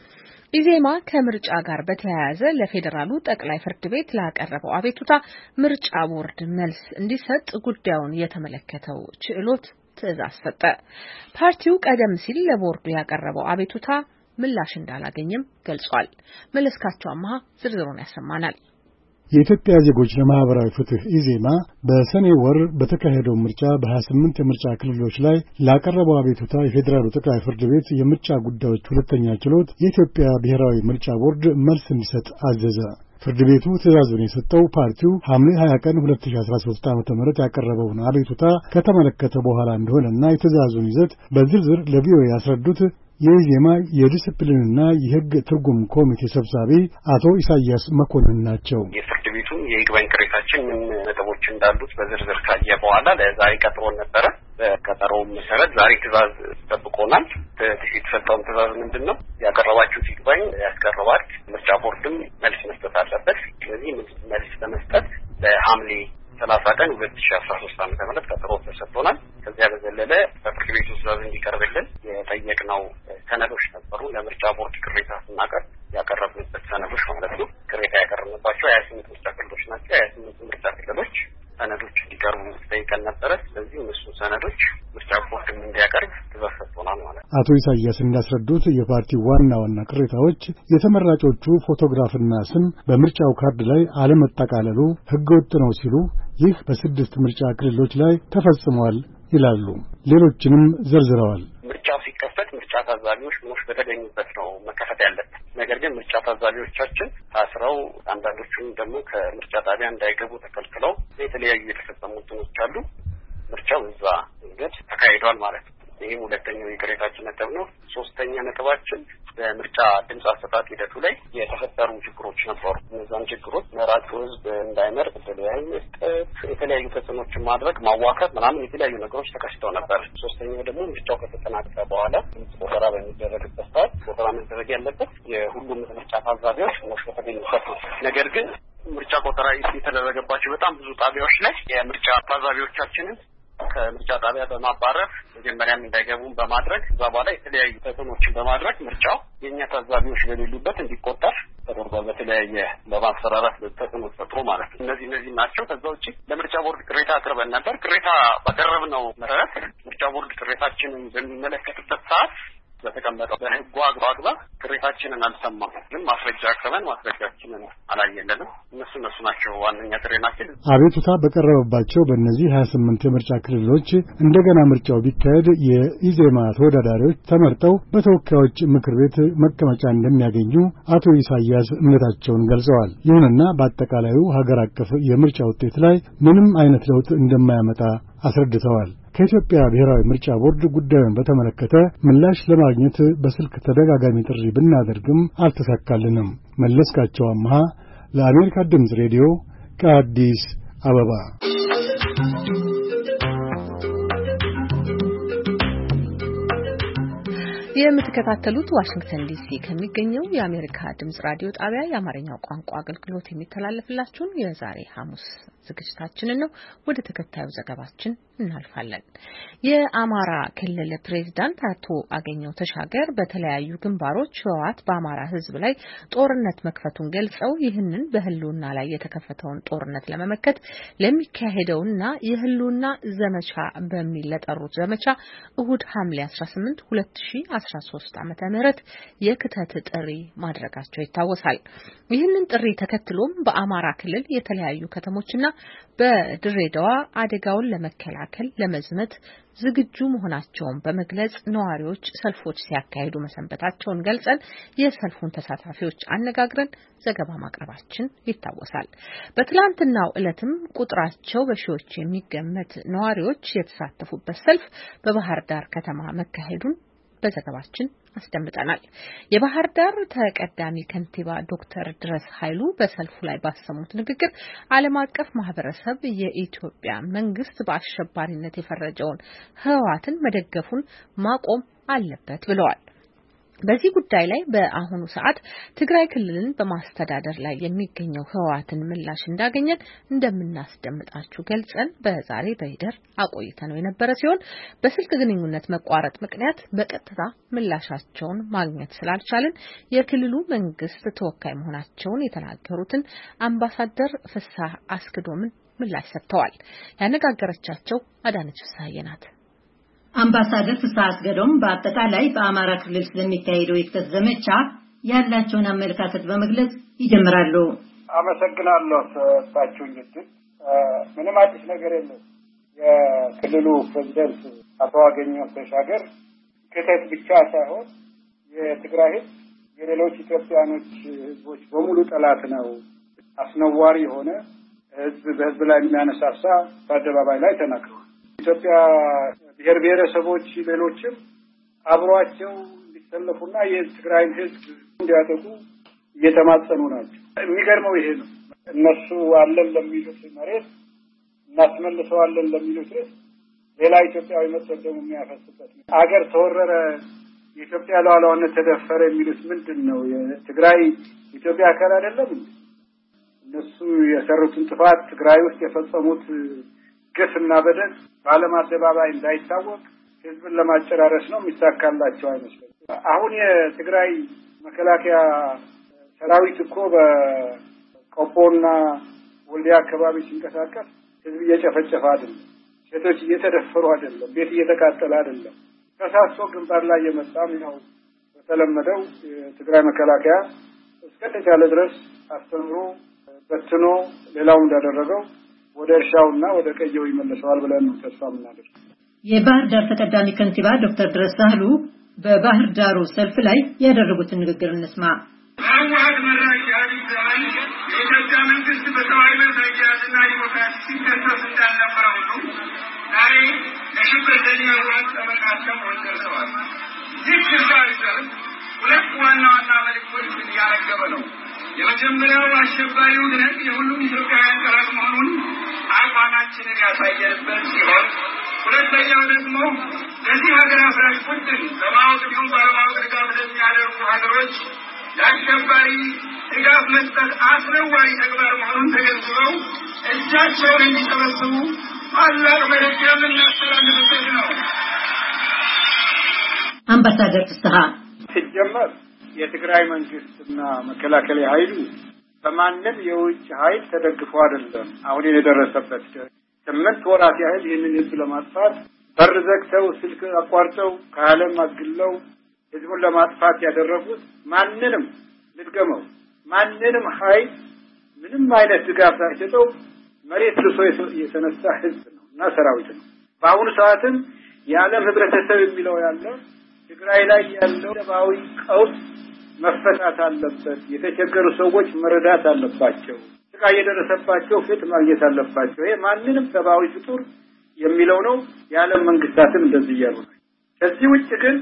ኢዜማ ከምርጫ ጋር በተያያዘ ለፌዴራሉ ጠቅላይ ፍርድ ቤት ላቀረበው አቤቱታ ምርጫ ቦርድ መልስ እንዲሰጥ ጉዳዩን የተመለከተው ችሎት ትዕዛዝ ሰጠ። ፓርቲው ቀደም ሲል ለቦርዱ ያቀረበው አቤቱታ ምላሽ እንዳላገኘም ገልጿል። መለስካቸው አማሃ ዝርዝሩን ያሰማናል። የኢትዮጵያ ዜጎች ለማህበራዊ ፍትህ ኢዜማ በሰኔ ወር በተካሄደው ምርጫ በሀያ ስምንት የምርጫ ክልሎች ላይ ላቀረበው አቤቱታ የፌዴራሉ ጠቅላይ ፍርድ ቤት የምርጫ ጉዳዮች ሁለተኛ ችሎት የኢትዮጵያ ብሔራዊ ምርጫ ቦርድ መልስ እንዲሰጥ አዘዘ። ፍርድ ቤቱ ትዕዛዙን የሰጠው ፓርቲው ሐምሌ ሃያ ቀን ሁለት ሺህ አስራ ሦስት ዓመተ ምህረት ያቀረበውን አቤቱታ ከተመለከተ በኋላ እንደሆነና የትዕዛዙን ይዘት በዝርዝር ለቪኦኤ ያስረዱት የኢዜማ የዲስፕሊንና የሕግ ትርጉም ኮሚቴ ሰብሳቢ አቶ ኢሳያስ መኮንን ናቸው። የፍርድ ቤቱን የይግባኝ ቅሬታችን ምን ነጥቦች እንዳሉት በዝርዝር ካየ በኋላ ለዛሬ ቀጠሮ ነበረ። በቀጠሮው መሰረት ዛሬ ትዕዛዝ ተጠብቆናል። የተሰጠውን ትዕዛዝ ምንድን ነው? ያቀረባችሁት ይግባኝ ያስቀርባል፣ ምርጫ ቦርድም መልስ መስጠት አለበት። ስለዚህ መልስ ለመስጠት በሐምሌ ሰላሳ ቀን ሁለት ሺህ አስራ ሦስት ዓመተ ምህረት ቀጠሮ ተሰጥቶናል። ከዚያ በዘለለ በፍርድ ቤቱ ትዕዛዝ እንዲቀርብልን የጠየቅነው ሰነዶች ነበሩ። ለምርጫ ቦርድ ቅሬታ ስናቀርብ ያቀረብንበት ሰነዶች ማለት ነው። ቅሬታ ያቀረብንባቸው ሀያ ስምንት ምርጫ ክልሎች ናቸው። ሀያ ስምንት ምርጫ ክልሎች ሰነዶች እንዲቀርቡ ጠይቀን ነበረ። ስለዚህ እነሱ ሰነዶች ምርጫ ቦርድም እንዲያቀርብ ትዕዛዝ ሰጥቶናል ማለት ነው። አቶ ኢሳያስ እንዳስረዱት የፓርቲው ዋና ዋና ቅሬታዎች የተመራጮቹ ፎቶግራፍና ስም በምርጫው ካርድ ላይ አለመጠቃለሉ ሕገወጥ ነው ሲሉ ይህ በስድስት ምርጫ ክልሎች ላይ ተፈጽሟል ይላሉ። ሌሎችንም ዘርዝረዋል። ምርጫው ሲከፈት ምርጫ ታዛቢዎች ምኖች በተገኙበት ነው መከፈት ያለበት። ነገር ግን ምርጫ ታዛቢዎቻችን ታስረው አንዳንዶቹም ደግሞ ከምርጫ ጣቢያ እንዳይገቡ ተከልክለው የተለያዩ የተፈጸሙ እንትኖች አሉ። ምርጫው እዛ መንገድ ተካሂዷል ማለት ነው። ይህም ሁለተኛው የቅሬታችን ነጥብ ነው። ሶስተኛ ነጥባችን በምርጫ ድምፅ አሰጣጥ ሂደቱ ላይ የተፈጠሩ ችግሮች ነበሩ። እነዛን ችግሮች መራጩ ሕዝብ እንዳይመርጥ የተለያዩ መስጠት፣ የተለያዩ ተጽዕኖችን ማድረግ፣ ማዋከብ ምናምን የተለያዩ ነገሮች ተከስተው ነበር። ሶስተኛው ደግሞ ምርጫው ከተጠናቀቀ በኋላ ድምፅ ቆጠራ በሚደረግበት ሰዓት ቆጠራ መደረግ ያለበት የሁሉም ምርጫ ታዛቢዎች ሞሽ በተገኙበት ነው። ነገር ግን ምርጫ ቆጠራ የተደረገባቸው በጣም ብዙ ጣቢያዎች ላይ የምርጫ ታዛቢዎቻችንን ከምርጫ ጣቢያ በማባረር መጀመሪያም እንዳይገቡም በማድረግ እዛ በኋላ የተለያዩ ተጽዕኖችን በማድረግ ምርጫው የእኛ ታዛቢዎች በሌሉበት እንዲቆጠር ተደርጓል። በተለያየ በማስፈራራት ተጽዕኖ ፈጥሮ ማለት ነው። እነዚህ እነዚህ ናቸው። ከዛ ውጪ ለምርጫ ቦርድ ቅሬታ አቅርበን ነበር። ቅሬታ ባቀረብነው መሰረት ምርጫ ቦርድ ቅሬታችንን በሚመለከትበት ሰዓት በተቀመጠው በሕጉ አግባብ ቅሬታችንን አልሰማም። ግን ማስረጃ አቅርበን ማስረጃችንን አላየለንም። እነሱ እነሱ ናቸው ዋነኛ ቅሬናችን። አቤቱታ በቀረበባቸው በእነዚህ ሀያ ስምንት የምርጫ ክልሎች እንደገና ምርጫው ቢካሄድ የኢዜማ ተወዳዳሪዎች ተመርጠው በተወካዮች ምክር ቤት መቀመጫ እንደሚያገኙ አቶ ኢሳያስ እምነታቸውን ገልጸዋል። ይሁንና በአጠቃላዩ ሀገር አቀፍ የምርጫ ውጤት ላይ ምንም አይነት ለውጥ እንደማያመጣ አስረድተዋል። ከኢትዮጵያ ብሔራዊ ምርጫ ቦርድ ጉዳዩን በተመለከተ ምላሽ ለማግኘት በስልክ ተደጋጋሚ ጥሪ ብናደርግም አልተሳካልንም። መለስካቸው አማሃ ለአሜሪካ ድምፅ ሬዲዮ ከአዲስ አበባ። የምትከታተሉት ዋሽንግተን ዲሲ ከሚገኘው የአሜሪካ ድምጽ ራዲዮ ጣቢያ የአማርኛው ቋንቋ አገልግሎት የሚተላለፍላችሁን የዛሬ ሐሙስ ዝግጅታችንን ነው። ወደ ተከታዩ ዘገባችን እናልፋለን። የአማራ ክልል ፕሬዝዳንት አቶ አገኘው ተሻገር በተለያዩ ግንባሮች ህወሓት በአማራ ህዝብ ላይ ጦርነት መክፈቱን ገልጸው ይህንን በህልውና ላይ የተከፈተውን ጦርነት ለመመከት ለሚካሄደውና የህልውና ዘመቻ በሚል ለጠሩት ዘመቻ እሁድ ሐምሌ አስራ ስምንት ሁለት ሺህ አስራ ሶስት ዓመተ ምህረት የክተት ጥሪ ማድረጋቸው ይታወሳል። ይህንን ጥሪ ተከትሎም በአማራ ክልል የተለያዩ ከተሞችና በድሬዳዋ አደጋውን ለመከላከል ለመዝመት ዝግጁ መሆናቸውን በመግለጽ ነዋሪዎች ሰልፎች ሲያካሂዱ መሰንበታቸውን ገልጸን የሰልፉን ተሳታፊዎች አነጋግረን ዘገባ ማቅረባችን ይታወሳል። በትላንትናው ዕለትም ቁጥራቸው በሺዎች የሚገመት ነዋሪዎች የተሳተፉበት ሰልፍ በባህር ዳር ከተማ መካሄዱን በዘገባችን አስደምጠናል። የባህር ዳር ተቀዳሚ ከንቲባ ዶክተር ድረስ ኃይሉ በሰልፉ ላይ ባሰሙት ንግግር ዓለም አቀፍ ማህበረሰብ የኢትዮጵያ መንግስት በአሸባሪነት የፈረጀውን ህወሓትን መደገፉን ማቆም አለበት ብለዋል። በዚህ ጉዳይ ላይ በአሁኑ ሰዓት ትግራይ ክልልን በማስተዳደር ላይ የሚገኘው ህወሓትን ምላሽ እንዳገኘን እንደምናስደምጣችሁ ገልጸን በዛሬ በይደር አቆይተነው የነበረ ሲሆን በስልክ ግንኙነት መቋረጥ ምክንያት በቀጥታ ምላሻቸውን ማግኘት ስላልቻልን የክልሉ መንግስት ተወካይ መሆናቸውን የተናገሩትን አምባሳደር ፍሳህ አስክዶምን ምላሽ ሰጥተዋል። ያነጋገረቻቸው አዳነች ፍሳዬ ናት። አምባሳደር ፍሳህ አስገዶም በአጠቃላይ በአማራ ክልል ስለሚካሄደው የክተት ዘመቻ ያላቸውን አመለካከት በመግለጽ ይጀምራሉ። አመሰግናለሁ ታችሁኝ እድል ምንም አዲስ ነገር የለም። የክልሉ ፕሬዝዳንት አቶ አገኘው ተሻገር ክተት ብቻ ሳይሆን የትግራይ ህዝብ የሌሎች ኢትዮጵያኖች ህዝቦች በሙሉ ጠላት ነው፣ አስነዋሪ የሆነ ህዝብ በህዝብ ላይ የሚያነሳሳ በአደባባይ ላይ ተናግረዋል። ኢትዮጵያ ብሔር ብሔረሰቦች ሌሎችም አብሯቸው እንዲሰለፉና የትግራይን ህዝብ እንዲያጠቁ እየተማጸኑ ናቸው። የሚገርመው ይሄ ነው። እነሱ አለን ለሚሉት መሬት እናስመልሰዋለን ለሚሉት ህዝብ ሌላ ኢትዮጵያዊ መጥቶ ደግሞ የሚያፈስበት ነው። አገር ተወረረ፣ የኢትዮጵያ ሉዓላዊነት ተደፈረ የሚሉት ምንድነው? የትግራይ ኢትዮጵያ አካል አይደለም። እነሱ የሰሩትን ጥፋት ትግራይ ውስጥ የፈጸሙት ግፍና በደል በዓለም አደባባይ እንዳይታወቅ ህዝብን ለማጨራረስ ነው። የሚሳካላቸው አይመስልም። አሁን የትግራይ መከላከያ ሰራዊት እኮ በቆቦና ወልዲያ አካባቢ ሲንቀሳቀስ ህዝብ እየጨፈጨፈ አይደለም፣ ሴቶች እየተደፈሩ አይደለም፣ ቤት እየተቃጠለ አይደለም። ተሳስቶ ግንባር ላይ የመጣም ነው በተለመደው የትግራይ መከላከያ እስከተቻለ ድረስ አስተምሮ በትኖ ሌላው እንዳደረገው ወደ እርሻውና ወደ ቀየው ይመለሳል ብለን ነው ተስፋ የምናደርገው። የባህር ዳር ተቀዳሚ ከንቲባ ዶክተር ድረስ ኃይሉ በባህር ዳሩ ሰልፍ ላይ ያደረጉትን ንግግር እንስማ። አዋድ መራጭ አዲስ ዘመን የኢትዮጵያ መንግስት በሰብአዊ መብት አያያዝና ዲሞክራሲ ሲከሰስ እንዳልነበረው ነው ዛሬ ለሽብርተኛ ህወሓት ጠበቃቸው ወንጀለዋል። ይህ ክርዳር ሁለት ዋና ዋና መልዕክቶችን እያነገበ ነው። የመጀመሪያው አሸባሪው ድነት የሁሉም ኢትዮጵያውያን ጠላት መሆኑን አቋማችንን ያሳየንበት ሲሆን፣ ሁለተኛው ደግሞ ለዚህ ሀገር አፍራሽ ቡድን በማወቅ ቢሆን ባለማወቅ ድጋፍ ለሚያደርጉ ሀገሮች ለአሸባሪ ድጋፍ መስጠት አስነዋሪ ተግባር መሆኑን ተገንዝበው እጃቸውን እንዲሰበስቡ ታላቅ መልዕክት የምናስተላልፍበት ነው። አምባሳደር ፍስሐ ሲጀመር የትግራይ መንግስትና መከላከያ ኃይሉ በማንም የውጭ ኃይል ተደግፎ አይደለም። አሁን የደረሰበት ስምንት ወራት ያህል ይህንን ህዝብ ለማጥፋት በር ዘግተው ስልክ አቋርጠው ከዓለም አግለው ህዝቡን ለማጥፋት ያደረጉት ማንንም ልትገመው ማንንም ኃይል ምንም አይነት ድጋፍ ሳይሰጠው መሬት ልሶ የተነሳ ህዝብ ነው እና ሰራዊት ነው። በአሁኑ ሰዓትም የዓለም ህብረተሰብ የሚለው ያለ ትግራይ ላይ ያለው ሰብአዊ ቀውስ መፈታት አለበት። የተቸገሩ ሰዎች መረዳት አለባቸው። ስቃይ የደረሰባቸው ፍትህ ማግኘት አለባቸው። ይሄ ማንንም ሰብአዊ ፍጡር የሚለው ነው። የዓለም መንግስታትም እንደዚህ ያሉ ነው። ከዚህ ውጭ ግን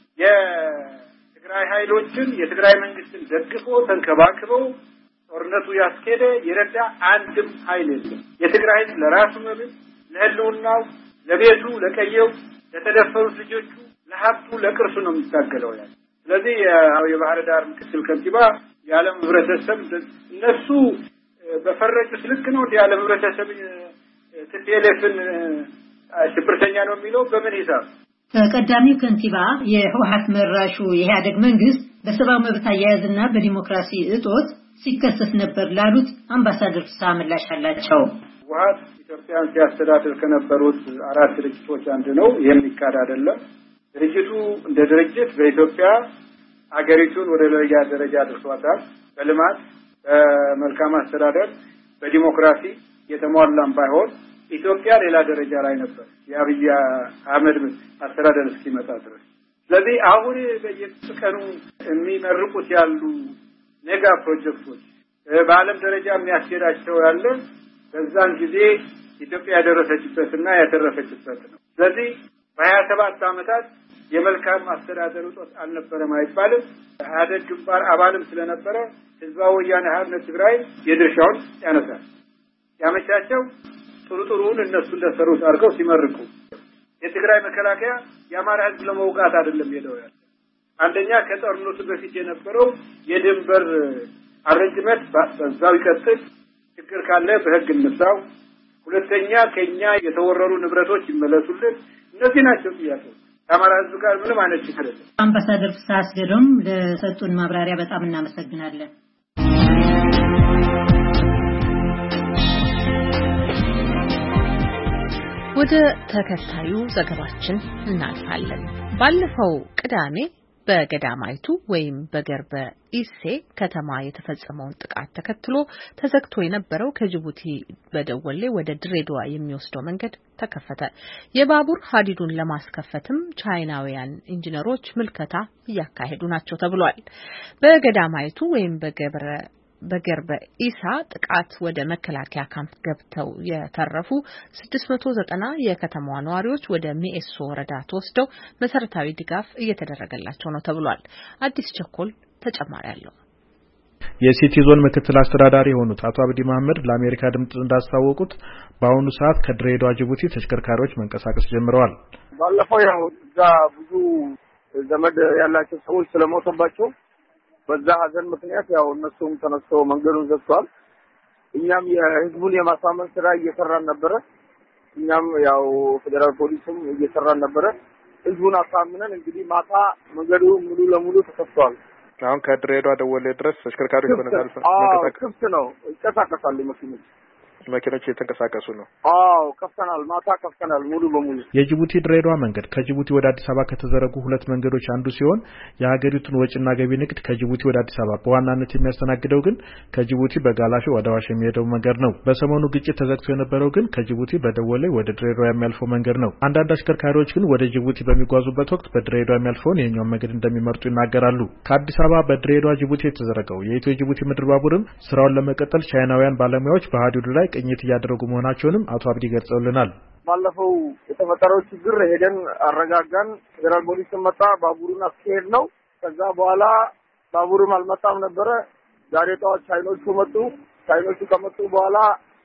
የትግራይ ኃይሎችን የትግራይ መንግስትን ደግፎ ተንከባክቦ ጦርነቱ ያስኬደ የረዳ አንድም ኃይል የለም። የትግራይ ህዝብ ለራሱ መብት፣ ለህልውናው፣ ለቤቱ፣ ለቀየው፣ ለተደፈሩት ልጆቹ ለሀብቱ ለቅርሱ ነው የሚታገለው ያለ። ስለዚህ የባህር ዳር ምክትል ከንቲባ የዓለም ህብረተሰብ እነሱ በፈረጁት ልክ ነው የዓለም ህብረተሰብ ትቴሌፍን ሽብርተኛ ነው የሚለው በምን ሂሳብ? ተቀዳሚው ከንቲባ የህወሓት መራሹ የኢህአዴግ መንግስት በሰብአዊ መብት አያያዝና በዲሞክራሲ እጦት ሲከሰስ ነበር ላሉት አምባሳደር ፍስሐ ምላሽ አላቸው። ህወሓት ኢትዮጵያን ሲያስተዳድር ከነበሩት አራት ድርጅቶች አንዱ ነው። የሚካድ አይደለም። ድርጅቱ እንደ ድርጅት በኢትዮጵያ አገሪቱን ወደ ሌላ ደረጃ አድርሷታል። በልማት፣ በመልካም አስተዳደር፣ በዲሞክራሲ የተሟላም ባይሆን ኢትዮጵያ ሌላ ደረጃ ላይ ነበር የአብይ አህመድ አስተዳደር እስኪመጣ ድረስ። ስለዚህ አሁን በየቀኑ የሚመርቁት ያሉ ሜጋ ፕሮጀክቶች በዓለም ደረጃ የሚያስኬዳቸው ያለ በዛን ጊዜ ኢትዮጵያ ያደረሰችበትና ያተረፈችበት ነው። ስለዚህ በሀያ ሰባት ዓመታት የመልካም አስተዳደር ውጤት አልነበረም አይባልም። ኢህአዴግ ግንባር አባልም ስለነበረ ህዝባዊ ወያነ ሓርነት ትግራይ የድርሻውን ያነሳል። ያመቻቸው ጥሩ ጥሩውን እነሱ እንደሰሩት አድርገው ሲመርቁ የትግራይ መከላከያ የአማራ ህዝብ ለመውጋት አይደለም ሄደው ያለ። አንደኛ ከጦርነቱ በፊት የነበረው የድንበር አረንጅመንት በዛው ይቀጥል፣ ችግር ካለ በህግ እንፍታው። ሁለተኛ ከኛ የተወረሩ ንብረቶች ይመለሱልን። እነዚህ ናቸው ጥያቄዎች። አማራ ህዝብ ጋር ምንም አይነት ችግር የለም። አምባሳደር ፍስሐ አስገዶም ለሰጡን ማብራሪያ በጣም እናመሰግናለን። ወደ ተከታዩ ዘገባችን እናልፋለን። ባለፈው ቅዳሜ በገዳማይቱ ወይም በገርበ ኢሴ ከተማ የተፈጸመውን ጥቃት ተከትሎ ተዘግቶ የነበረው ከጅቡቲ በደወሌ ወደ ድሬዳዋ የሚወስደው መንገድ ተከፈተ። የባቡር ሀዲዱን ለማስከፈትም ቻይናውያን ኢንጂነሮች ምልከታ እያካሄዱ ናቸው ተብሏል። በገዳማይቱ ወይም በገብረ በገርበ ኢሳ ጥቃት ወደ መከላከያ ካምፕ ገብተው የተረፉ ስድስት መቶ ዘጠና የከተማዋ ነዋሪዎች ወደ ሚኤሶ ወረዳ ተወስደው መሰረታዊ ድጋፍ እየተደረገላቸው ነው ተብሏል። አዲስ ቸኮል ተጨማሪ አለው። የሲቲ ዞን ምክትል አስተዳዳሪ የሆኑት አቶ አብዲ መሐመድ ለአሜሪካ ድምጽ እንዳስታወቁት በአሁኑ ሰዓት ከድሬዳዋ ጅቡቲ ተሽከርካሪዎች መንቀሳቀስ ጀምረዋል። ባለፈው ያው እዛ ብዙ ዘመድ ያላቸው ሰዎች ስለሞተባቸው በዛ ሀዘን ምክንያት ያው እነሱም ተነስተው መንገዱን ዘግቷል። እኛም የህዝቡን የማሳመን ስራ እየሰራን ነበር። እኛም ያው ፌደራል ፖሊስም እየሰራን ነበር። ህዝቡን አሳምነን እንግዲህ ማታ መንገዱ ሙሉ ለሙሉ ተከፍቷል። አሁን ከድሬዳዋ ደወሌ ድረስ ተሽከርካሪዎች በነጻ ክፍት ነው፣ ይንቀሳቀሳሉ መኪኖች መኪኖች እየተንቀሳቀሱ ነው። አዎ ከፍተናል፣ ማታ ከፍተናል ሙሉ በሙሉ። የጅቡቲ ድሬዳዋ መንገድ ከጅቡቲ ወደ አዲስ አበባ ከተዘረጉ ሁለት መንገዶች አንዱ ሲሆን የሀገሪቱን ወጪና ገቢ ንግድ ከጅቡቲ ወደ አዲስ አበባ በዋናነት የሚያስተናግደው ግን ከጅቡቲ በጋላፊ ወደ አዋሽ የሚሄደው መንገድ ነው። በሰሞኑ ግጭት ተዘግቶ የነበረው ግን ከጅቡቲ በደወሌ ወደ ድሬዳዋ የሚያልፈው መንገድ ነው። አንዳንድ አሽከርካሪዎች ግን ወደ ጅቡቲ በሚጓዙበት ወቅት በድሬዳዋ የሚያልፈውን የኛው መንገድ እንደሚመርጡ ይናገራሉ። ከአዲስ አበባ በድሬዳዋ ጅቡቲ የተዘረገው የኢትዮ ጅቡቲ ምድር ባቡርም ስራውን ለመቀጠል ቻይናውያን ባለሙያዎች በሀዲዱ ላይ ቅኝት እያደረጉ መሆናቸውንም አቶ አብዲ ገልጸውልናል። ባለፈው የተፈጠረው ችግር ሄደን አረጋጋን። ፌደራል ፖሊስ መጣ፣ ባቡሩን አስከሄድ ነው። ከዛ በኋላ ባቡሩም አልመጣም ነበረ። ዛሬ ጠዋት ቻይኖቹ መጡ። ቻይኖቹ ከመጡ በኋላ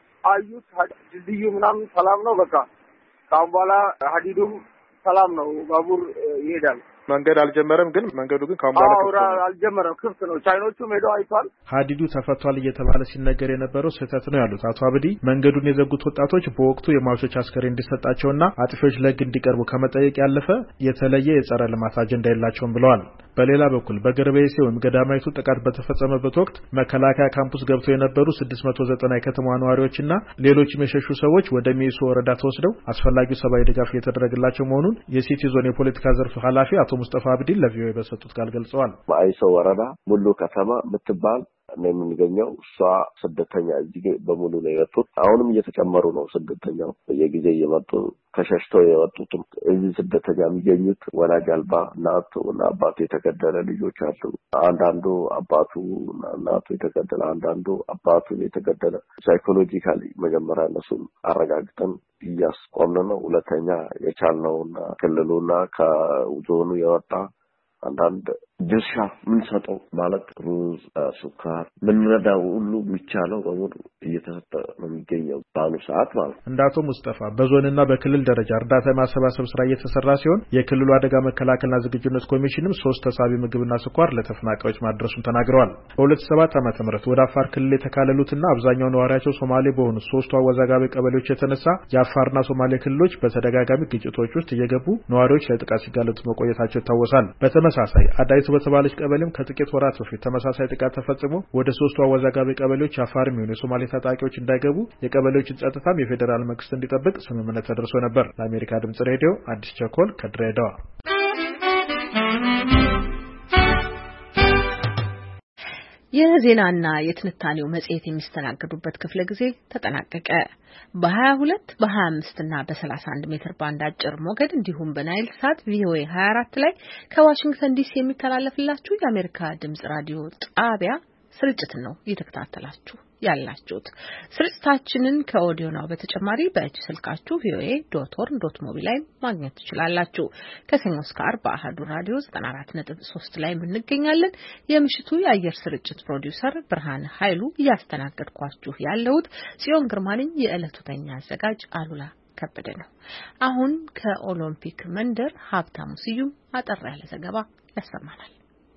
አዩት ድልድዩ ምናምን ሰላም ነው። በቃ ካሁን በኋላ ሀዲዱም ሰላም ነው፣ ባቡር ይሄዳል። መንገድ አልጀመረም፣ ግን መንገዱ ግን ካሁን በኋላ ክፍት ነው። አልጀመረም፣ ክፍት ነው። ቻይኖቹም ሄደው አይቷል። ሀዲዱ ተፈቷል እየተባለ ሲነገር የነበረው ስህተት ነው ያሉት አቶ አብዲ መንገዱን የዘጉት ወጣቶች በወቅቱ የሟቾች አስከሬን እንዲሰጣቸውና አጥፊዎች ለሕግ እንዲቀርቡ ከመጠየቅ ያለፈ የተለየ የጸረ ልማት አጀንዳ የላቸውም ብለዋል። በሌላ በኩል በገርበይሴ ወይም ገዳማይቱ ጥቃት በተፈጸመበት ወቅት መከላከያ ካምፑስ ገብተው የነበሩ ስድስት መቶ ዘጠና የከተማዋ ነዋሪዎችና ሌሎችም የሸሹ ሰዎች ወደ ሚኤሶ ወረዳ ተወስደው አስፈላጊው ሰብአዊ ድጋፍ እየተደረገላቸው መሆኑን የሲቲ ዞን የፖለቲካ ዘርፍ ኃላፊ አቶ ሙስጠፋ አብዲ ለቪኦኤ በሰጡት ቃል ገልጸዋል። ሚኤሶ ወረዳ ሙሉ ከተማ ምትባል ነው የምንገኘው። እሷ ስደተኛ እዚህ በሙሉ ነው የወጡት። አሁንም እየተጨመሩ ነው ስደተኛው በየጊዜ እየመጡ ከሸሽተው የወጡትም እዚህ ስደተኛ የሚገኙት ወላጅ አልባ እናቱ እና አባቱ የተገደለ ልጆች አሉ። አንዳንዱ አባቱ እና እናቱ የተገደለ፣ አንዳንዱ አባቱ የተገደለ። ሳይኮሎጂካሊ መጀመሪያ እነሱን አረጋግጠን እያስቆምን ነው። ሁለተኛ የቻልነውና ክልሉና ከዞኑ የወጣ አንዳንድ ድርሻ ምን ሰጠው ማለት ሩዝ ሱካር ምን ረዳው ሁሉ የሚቻለው በሙሉ እየተሰጠ ነው የሚገኘው ባሉ ሰዓት ማለት እንደ አቶ ሙስጠፋ በዞንና በክልል ደረጃ እርዳታ ማሰባሰብ ስራ እየተሰራ ሲሆን የክልሉ አደጋ መከላከልና ዝግጁነት ኮሚሽንም ሶስት ተሳቢ ምግብና ስኳር ለተፈናቃዮች ማድረሱን ተናግረዋል። በሁለት ሺህ ሰባት ዓመተ ምህረት ወደ አፋር ክልል የተካለሉትና አብዛኛው ነዋሪያቸው ሶማሌ በሆኑ ሶስቱ አወዛጋቢ ቀበሌዎች የተነሳ የአፋርና ሶማሌ ክልሎች በተደጋጋሚ ግጭቶች ውስጥ እየገቡ ነዋሪዎች ለጥቃት ሲጋለጡ መቆየታቸው ይታወሳል። በተመሳሳይ አዳይቱ በተባለች ቀበሌም ከጥቂት ወራት በፊት ተመሳሳይ ጥቃት ተፈጽሞ ወደ ሶስቱ አወዛጋቢ ቀበሌዎች አፋርም ሆነ ሶማሌ ታጣቂዎች እንዳይገቡ የቀበሌዎችን ጸጥታም የፌደራል መንግስት እንዲጠብቅ ስምምነት ተደርሶ ነበር። ለአሜሪካ ድምጽ ሬዲዮ አዲስ ቸኮል ከድሬዳዋ። የዜናና የትንታኔው መጽሔት የሚስተናገዱበት ክፍለ ጊዜ ተጠናቀቀ። በ22 በ25 እና በ31 ሜትር ባንድ አጭር ሞገድ እንዲሁም በናይል ሳት ቪኦኤ ሃያ አራት ላይ ከዋሽንግተን ዲሲ የሚተላለፍላችሁ የአሜሪካ ድምጽ ራዲዮ ጣቢያ ስርጭት ነው እየተከታተላችሁ ያላችሁት። ስርጭታችንን ከኦዲዮ ነው በተጨማሪ በእጅ ስልካችሁ ቪኦኤ ዶት ሆርን ዶት ሞቢ ላይ ማግኘት ትችላላችሁ። ከሰኞ እስከ ዓርብ በአሃዱ ራዲዮ ዘጠና አራት ነጥብ ሶስት ላይ እንገኛለን። የምሽቱ የአየር ስርጭት ፕሮዲውሰር ብርሃን ኃይሉ፣ እያስተናገድኳችሁ ያለሁት ጽዮን ግርማ ነኝ። የዕለቱ ተኛ አዘጋጅ አሉላ ከበደ ነው። አሁን ከኦሎምፒክ መንደር ሀብታሙ ስዩም አጠር ያለ ዘገባ ያሰማናል።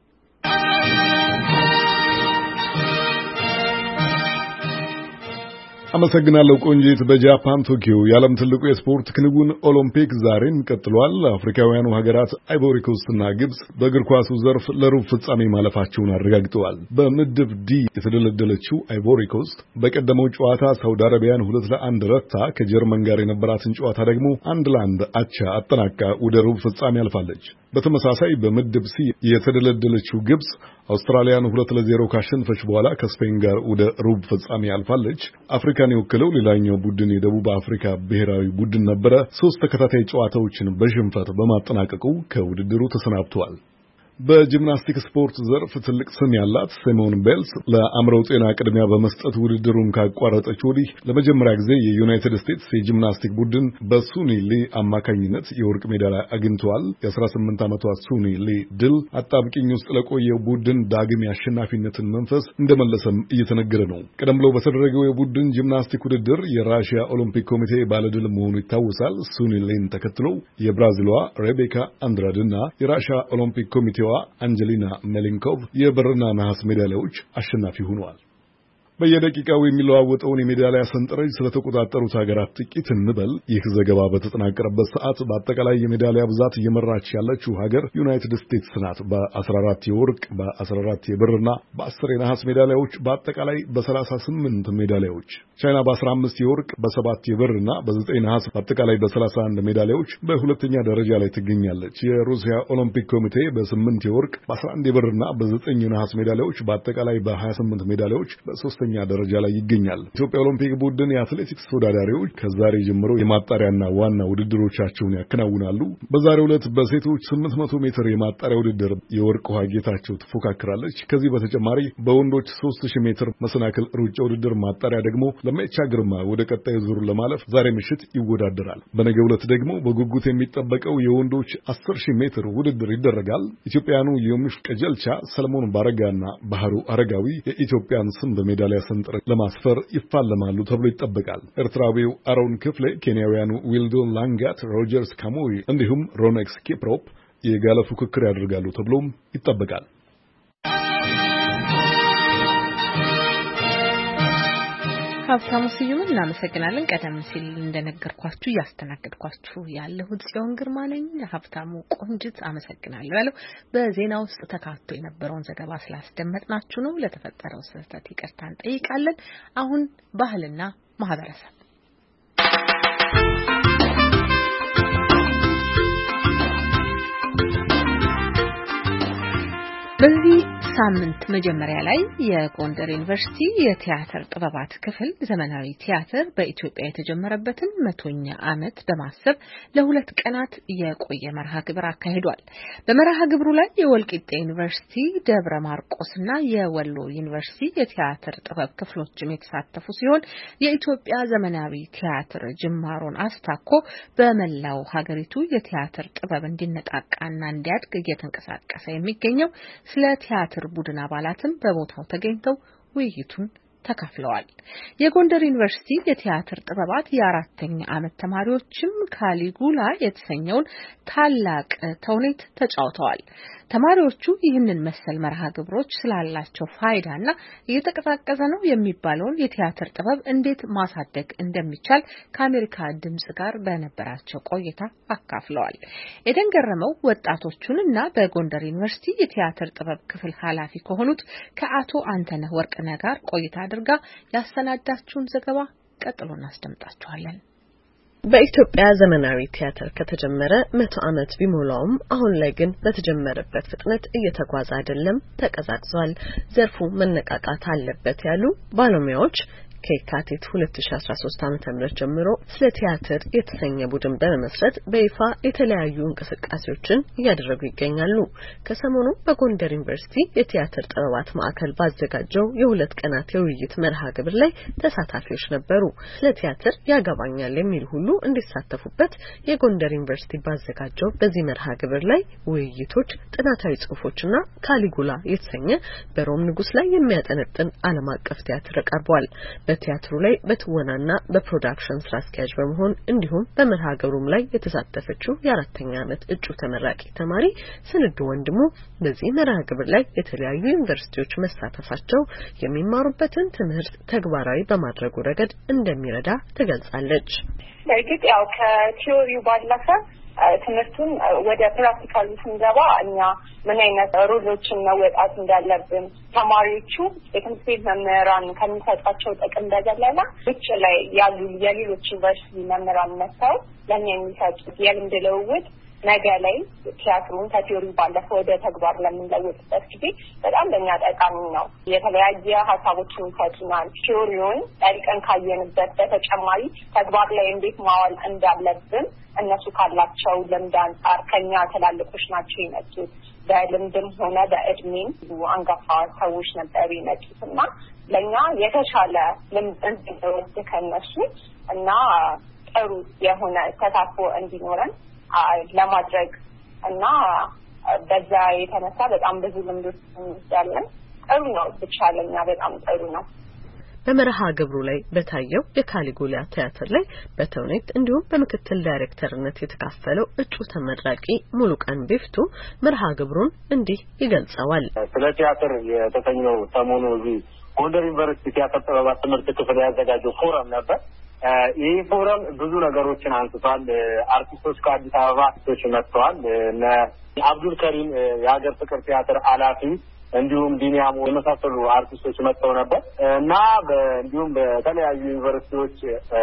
አመሰግናለሁ ቆንጂት። በጃፓን ቶኪዮ የዓለም ትልቁ የስፖርት ክንውን ኦሎምፒክ ዛሬም ቀጥሏል። አፍሪካውያኑ ሀገራት አይቮሪ ኮስትና ግብጽ በእግር ኳሱ ዘርፍ ለሩብ ፍጻሜ ማለፋቸውን አረጋግጠዋል። በምድብ ዲ የተደለደለችው አይቮሪ ኮስት በቀደመው ጨዋታ ሳውዲ አረቢያን ሁለት ለአንድ ረታ ከጀርመን ጋር የነበራትን ጨዋታ ደግሞ አንድ ለአንድ አቻ አጠናቃ ወደ ሩብ ፍጻሜ አልፋለች። በተመሳሳይ በምድብ ሲ የተደለደለችው ግብጽ አውስትራሊያን ሁለት ለዜሮ ካሸነፈች በኋላ ከስፔን ጋር ወደ ሩብ ፍጻሜ አልፋለች። አፍሪካን የወከለው ሌላኛው ቡድን የደቡብ አፍሪካ ብሔራዊ ቡድን ነበረ። ሶስት ተከታታይ ጨዋታዎችን በሽንፈት በማጠናቀቁ ከውድድሩ ተሰናብቷል። በጂምናስቲክ ስፖርት ዘርፍ ትልቅ ስም ያላት ሲሞን ቤልስ ለአእምሮ ጤና ቅድሚያ በመስጠት ውድድሩን ካቋረጠች ወዲህ ለመጀመሪያ ጊዜ የዩናይትድ ስቴትስ የጂምናስቲክ ቡድን በሱኒ ሊ አማካኝነት የወርቅ ሜዳሊያ አግኝቷል። የአስራ ስምንት ዓመቷ ሱኒ ሊ ድል አጣብቂኝ ውስጥ ለቆየው ቡድን ዳግም የአሸናፊነትን መንፈስ እንደመለሰም እየተነገረ ነው። ቀደም ብሎ በተደረገው የቡድን ጂምናስቲክ ውድድር የራሽያ ኦሎምፒክ ኮሚቴ ባለድል መሆኑ ይታወሳል። ሱኒ ሊን ተከትሎ የብራዚሏ ሬቤካ አንድራድ እና የራሽያ ኦሎምፒክ ኮሚቴ አንጀሊና ሜሊንኮቭ የብርና ነሐስ ሜዳሊያዎች አሸናፊ ሆነዋል። በየደቂቃው የሚለዋወጠውን የሜዳሊያ ሰንጠረዥ ስለተቆጣጠሩት ሀገራት ጥቂት እንበል። ይህ ዘገባ በተጠናቀረበት ሰዓት በአጠቃላይ የሜዳሊያ ብዛት እየመራች ያለችው ሀገር ዩናይትድ ስቴትስ ናት። በአስራ አራት የወርቅ በአስራ አራት የብርና በአስር የነሐስ ሜዳሊያዎች በአጠቃላይ በሰላሳ ስምንት ሜዳሊያዎች። ቻይና በአስራ አምስት የወርቅ በሰባት የብርና በዘጠኝ ነሐስ በአጠቃላይ በሰላሳ አንድ ሜዳሊያዎች በሁለተኛ ደረጃ ላይ ትገኛለች። የሩሲያ ኦሎምፒክ ኮሚቴ በስምንት የወርቅ በአስራ አንድ የብርና በዘጠኝ የነሐስ ሜዳሊያዎች በአጠቃላይ በሀያ ስምንት ሜዳሊያዎች በሶስት ደረጃ ላይ ይገኛል። ኢትዮጵያ ኦሎምፒክ ቡድን የአትሌቲክስ ተወዳዳሪዎች ከዛሬ ጀምሮ የማጣሪያና ዋና ውድድሮቻቸውን ያከናውናሉ። በዛሬው ዕለት በሴቶች ስምንት መቶ ሜትር የማጣሪያ ውድድር የወርቅ ውሃ ጌታቸው ትፎካከራለች። ከዚህ በተጨማሪ በወንዶች ሦስት ሺህ ሜትር መሰናክል ሩጫ ውድድር ማጣሪያ ደግሞ ለሜቻ ግርማ ወደ ቀጣዩ ዙር ለማለፍ ዛሬ ምሽት ይወዳደራል። በነገው ዕለት ደግሞ በጉጉት የሚጠበቀው የወንዶች አስር ሺህ ሜትር ውድድር ይደረጋል። ኢትዮጵያኑ የሙሽ ቀጀልቻ፣ ሰለሞን ባረጋና ባህሩ አረጋዊ የኢትዮጵያን ስም በሜዳሊያ ሰንጠረዥ ለማስፈር ይፋለማሉ ተብሎ ይጠበቃል። ኤርትራዊው አሮን ክፍሌ፣ ኬንያውያኑ ዊልዶን ላንጋት፣ ሮጀርስ ካሞይ እንዲሁም ሮኔክስ ኪፕሮፕ የጋለ ፉክክር ያደርጋሉ ተብሎም ይጠበቃል። ሀብታሙ ስዩምን እናመሰግናለን። ቀደም ሲል እንደነገርኳችሁ እያስተናገድኳችሁ ያለሁት ጽዮን ግርማ ነኝ። ሀብታሙ ቆንጅት አመሰግናለሁ ያለው በዜና ውስጥ ተካቶ የነበረውን ዘገባ ስላስደመጥናችሁ ነው። ለተፈጠረው ስህተት ይቅርታ እንጠይቃለን። አሁን ባህልና ማህበረሰብ በዚህ ሳምንት መጀመሪያ ላይ የጎንደር ዩኒቨርሲቲ የቲያትር ጥበባት ክፍል ዘመናዊ ቲያትር በኢትዮጵያ የተጀመረበትን መቶኛ ዓመት በማሰብ ለሁለት ቀናት የቆየ መርሃ ግብር አካሂዷል። በመርሃ ግብሩ ላይ የወልቂጤ ዩኒቨርሲቲ፣ ደብረ ማርቆስና የወሎ ዩኒቨርሲቲ የቲያትር ጥበብ ክፍሎችም የተሳተፉ ሲሆን የኢትዮጵያ ዘመናዊ ቲያትር ጅማሮን አስታኮ በመላው ሀገሪቱ የቲያትር ጥበብ እንዲነቃቃና እንዲያድግ እየተንቀሳቀሰ የሚገኘው ስለ ቲያትር ቡድን አባላትም በቦታው ተገኝተው ውይይቱን ተካፍለዋል። የጎንደር ዩኒቨርሲቲ የቲያትር ጥበባት የአራተኛ ዓመት ተማሪዎችም ካሊጉላ የተሰኘውን ታላቅ ተውኔት ተጫውተዋል። ተማሪዎቹ ይህንን መሰል መርሃ ግብሮች ስላላቸው ፋይዳና እየተቀዛቀዘ ነው የሚባለውን የቲያትር ጥበብ እንዴት ማሳደግ እንደሚቻል ከአሜሪካ ድምጽ ጋር በነበራቸው ቆይታ አካፍለዋል። ኤደን ገረመው ወጣቶቹንና በጎንደር ዩኒቨርሲቲ የቲያትር ጥበብ ክፍል ኃላፊ ከሆኑት ከአቶ አንተነህ ወርቅነህ ጋር ቆይታ አድርጋ ያሰናዳችውን ዘገባ ቀጥሎ እናስደምጣችኋለን። በኢትዮጵያ ዘመናዊ ቲያትር ከተጀመረ መቶ ዓመት ቢሞላውም አሁን ላይ ግን በተጀመረበት ፍጥነት እየተጓዘ አይደለም፣ ተቀዛቅዟል። ዘርፉ መነቃቃት አለበት ያሉ ባለሙያዎች ከየካቲት ሁለት ሺህ አስራ ሶስት ዓመተ ምህረት ጀምሮ ስለ ቲያትር የተሰኘ ቡድን በመመስረት በይፋ የተለያዩ እንቅስቃሴዎችን እያደረጉ ይገኛሉ። ከሰሞኑ በጎንደር ዩኒቨርሲቲ የቲያትር ጥበባት ማዕከል ባዘጋጀው የሁለት ቀናት የውይይት መርሃ ግብር ላይ ተሳታፊዎች ነበሩ። ስለ ቲያትር ያገባኛል የሚሉ ሁሉ እንዲሳተፉበት የጎንደር ዩኒቨርሲቲ ባዘጋጀው በዚህ መርሃ ግብር ላይ ውይይቶች፣ ጥናታዊ ጽሑፎችና ካሊጉላ የተሰኘ በሮም ንጉስ ላይ የሚያጠነጥን ዓለም አቀፍ ቲያትር ቀርቧል። በቲያትሩ ላይ በትወናና በፕሮዳክሽን ስራ አስኪያጅ በመሆን እንዲሁም በመርሃ ግብሩም ላይ የተሳተፈችው የአራተኛ ዓመት እጩ ተመራቂ ተማሪ ስንዱ ወንድሙ በዚህ መርሃ ግብር ላይ የተለያዩ ዩኒቨርሲቲዎች መሳተፋቸው የሚማሩበትን ትምህርት ተግባራዊ በማድረጉ ረገድ እንደሚረዳ ትገልጻለች። በእርግጥ ያው ከቲዮሪው ባለፈ ትምህርቱን ወደ ፕራክቲካሉ ስንገባ እኛ ምን አይነት ሮሎችን መወጣት እንዳለብን ተማሪዎቹ የትምህርት ቤት መምህራን ከሚሰጣቸው ጥቅም በዘለላ ውጭ ላይ ያሉ የሌሎች ዩኒቨርሲቲ መምህራን መጥተው ለእኛ የሚሰጡት የልምድ ልውውጥ ነገ ላይ ቲያትሩን ከቲዮሪ ባለፈ ወደ ተግባር ለምንለውጥበት ጊዜ በጣም ለእኛ ጠቃሚ ነው። የተለያየ ሀሳቦችን ይሰጡናል። ቲዮሪውን ጠልቀን ካየንበት በተጨማሪ ተግባር ላይ እንዴት ማዋል እንዳለብን እነሱ ካላቸው ልምድ አንጻር ከኛ ትላልቆች ናቸው የመጡት። በልምድም ሆነ በእድሜም አንጋፋ ሰዎች ነበሩ የመጡትና ለእኛ የተሻለ ልምድ እንድንወስድ ከነሱ እና ጥሩ የሆነ ተሳትፎ እንዲኖረን ለማድረግ እና በዛ የተነሳ በጣም ብዙ ልምዶች እንወስዳለን። ጥሩ ነው፣ ብቻ ለኛ በጣም ጥሩ ነው። በመርሃ ግብሩ ላይ በታየው የካሊጉላ ቲያትር ላይ በተውኔት እንዲሁም በምክትል ዳይሬክተርነት የተካፈለው እጩ ተመራቂ ሙሉቀን ቢፍቱ መርሃ ግብሩን እንዲህ ይገልጸዋል። ስለ ቲያትር የተሰኘው ሰሞኑ እዚህ ጎንደር ዩኒቨርሲቲ ቲያትር ጥበባት ትምህርት ክፍል ያዘጋጀው ፎረም ነበር። ይህ ፎረም ብዙ ነገሮችን አንስቷል። አርቲስቶች ከአዲስ አበባ አርቲስቶች መጥተዋል። እነ አብዱል ከሪም የሀገር ፍቅር ቲያትር ኃላፊ እንዲሁም ዲኒያሞ የመሳሰሉ አርቲስቶች መጥተው ነበር እና እንዲሁም በተለያዩ ዩኒቨርሲቲዎች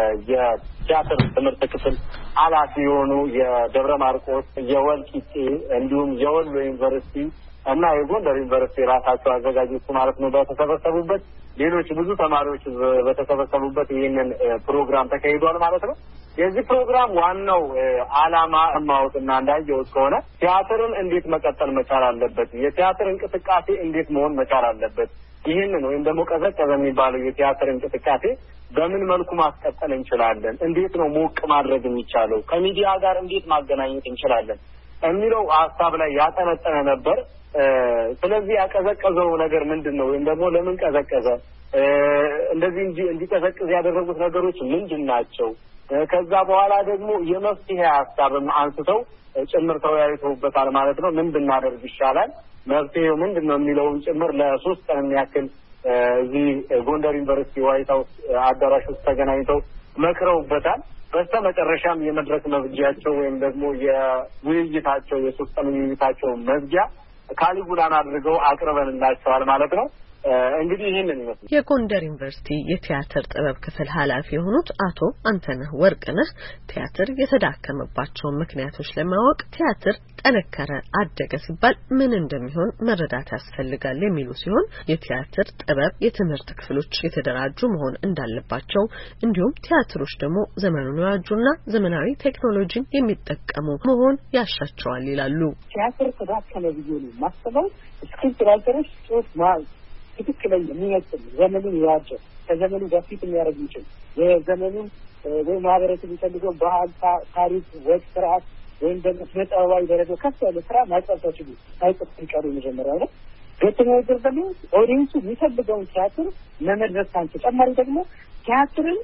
የቲያትር ትምህርት ክፍል ኃላፊ የሆኑ የደብረ ማርቆስ፣ የወልቂጤ እንዲሁም የወሎ ዩኒቨርሲቲ እና የጎንደር ዩኒቨርሲቲ ራሳቸው አዘጋጆች ማለት ነው በተሰበሰቡበት ሌሎች ብዙ ተማሪዎች በተሰበሰቡበት ይህንን ፕሮግራም ተካሂዷል ማለት ነው። የዚህ ፕሮግራም ዋናው ዓላማ ማውጥና እንዳየሁት ከሆነ ቲያትርን እንዴት መቀጠል መቻል አለበት፣ የቲያትር እንቅስቃሴ እንዴት መሆን መቻል አለበት፣ ይህንን ወይም ደግሞ ቀዘቀዘ የሚባለው የቲያትር እንቅስቃሴ በምን መልኩ ማስቀጠል እንችላለን፣ እንዴት ነው ሞቅ ማድረግ የሚቻለው፣ ከሚዲያ ጋር እንዴት ማገናኘት እንችላለን የሚለው ሀሳብ ላይ ያጠነጠነ ነበር። ስለዚህ ያቀዘቀዘው ነገር ምንድነው ወይም ደግሞ ለምን ቀዘቀዘ፣ እንደዚህ እንጂ እንዲቀዘቅዝ ያደረጉት ነገሮች ምንድናቸው፣ ከዛ በኋላ ደግሞ የመፍትሄ ሀሳብም አንስተው ጭምር ተወያይተውበታል ማለት ነው። ምን ብናደርግ ይሻላል፣ መፍትሄው ምንድነው የሚለውን ጭምር ለሶስት ቀን የሚያክል እዚህ ጎንደር ዩኒቨርሲቲ ዋይት ሃውስ አዳራሽ ውስጥ ተገናኝተው መክረውበታል። በስተመጨረሻም የመድረክ መዝጊያቸው ወይም ደግሞ የውይይታቸው የሶስት ቀን ውይይታቸው መዝጊያ ካሊጉላን አድርገው አቅርበንላቸዋል ማለት ነው። እንግዲህ ይሄንን ይመስላል። የጎንደር ዩኒቨርሲቲ የቲያትር ጥበብ ክፍል ኃላፊ የሆኑት አቶ አንተነህ ወርቅነህ ቲያትር የተዳከመባቸው ምክንያቶች ለማወቅ ቲያትር ጠነከረ አደገ ሲባል ምን እንደሚሆን መረዳት ያስፈልጋል የሚሉ ሲሆን የቲያትር ጥበብ የትምህርት ክፍሎች የተደራጁ መሆን እንዳለባቸው እንዲሁም ቲያትሮች ደግሞ ዘመኑን የዋጁና ዘመናዊ ቴክኖሎጂን የሚጠቀሙ መሆን ያሻቸዋል ይላሉ። ቲያትር ተዳከመ ብዬ ነው ማስበው። ስክሪፕት ራይተሮች ጽሁፍ ማለት ትክክለኛ የሚመስል ዘመኑን የዋጀ ከዘመኑ በፊት የሚያደርግ ይችላል የዘመኑን ወይ ማህበረሰብ የሚፈልገው ባህል ታሪክ ወይ ስርዓት ወይም ደግሞ ስነጥበባዊ ደረጃ ከፍ ያለ ስራ ማይጠፋው ችግር ሳይጠፋ ይቀሩ መጀመሪያ ነው። ሁለተኛው ደግሞ ኦዲየንሱ የሚፈልገውን ቲያትር መመድረስ አንተ ተጨማሪ ደግሞ ቲያትርን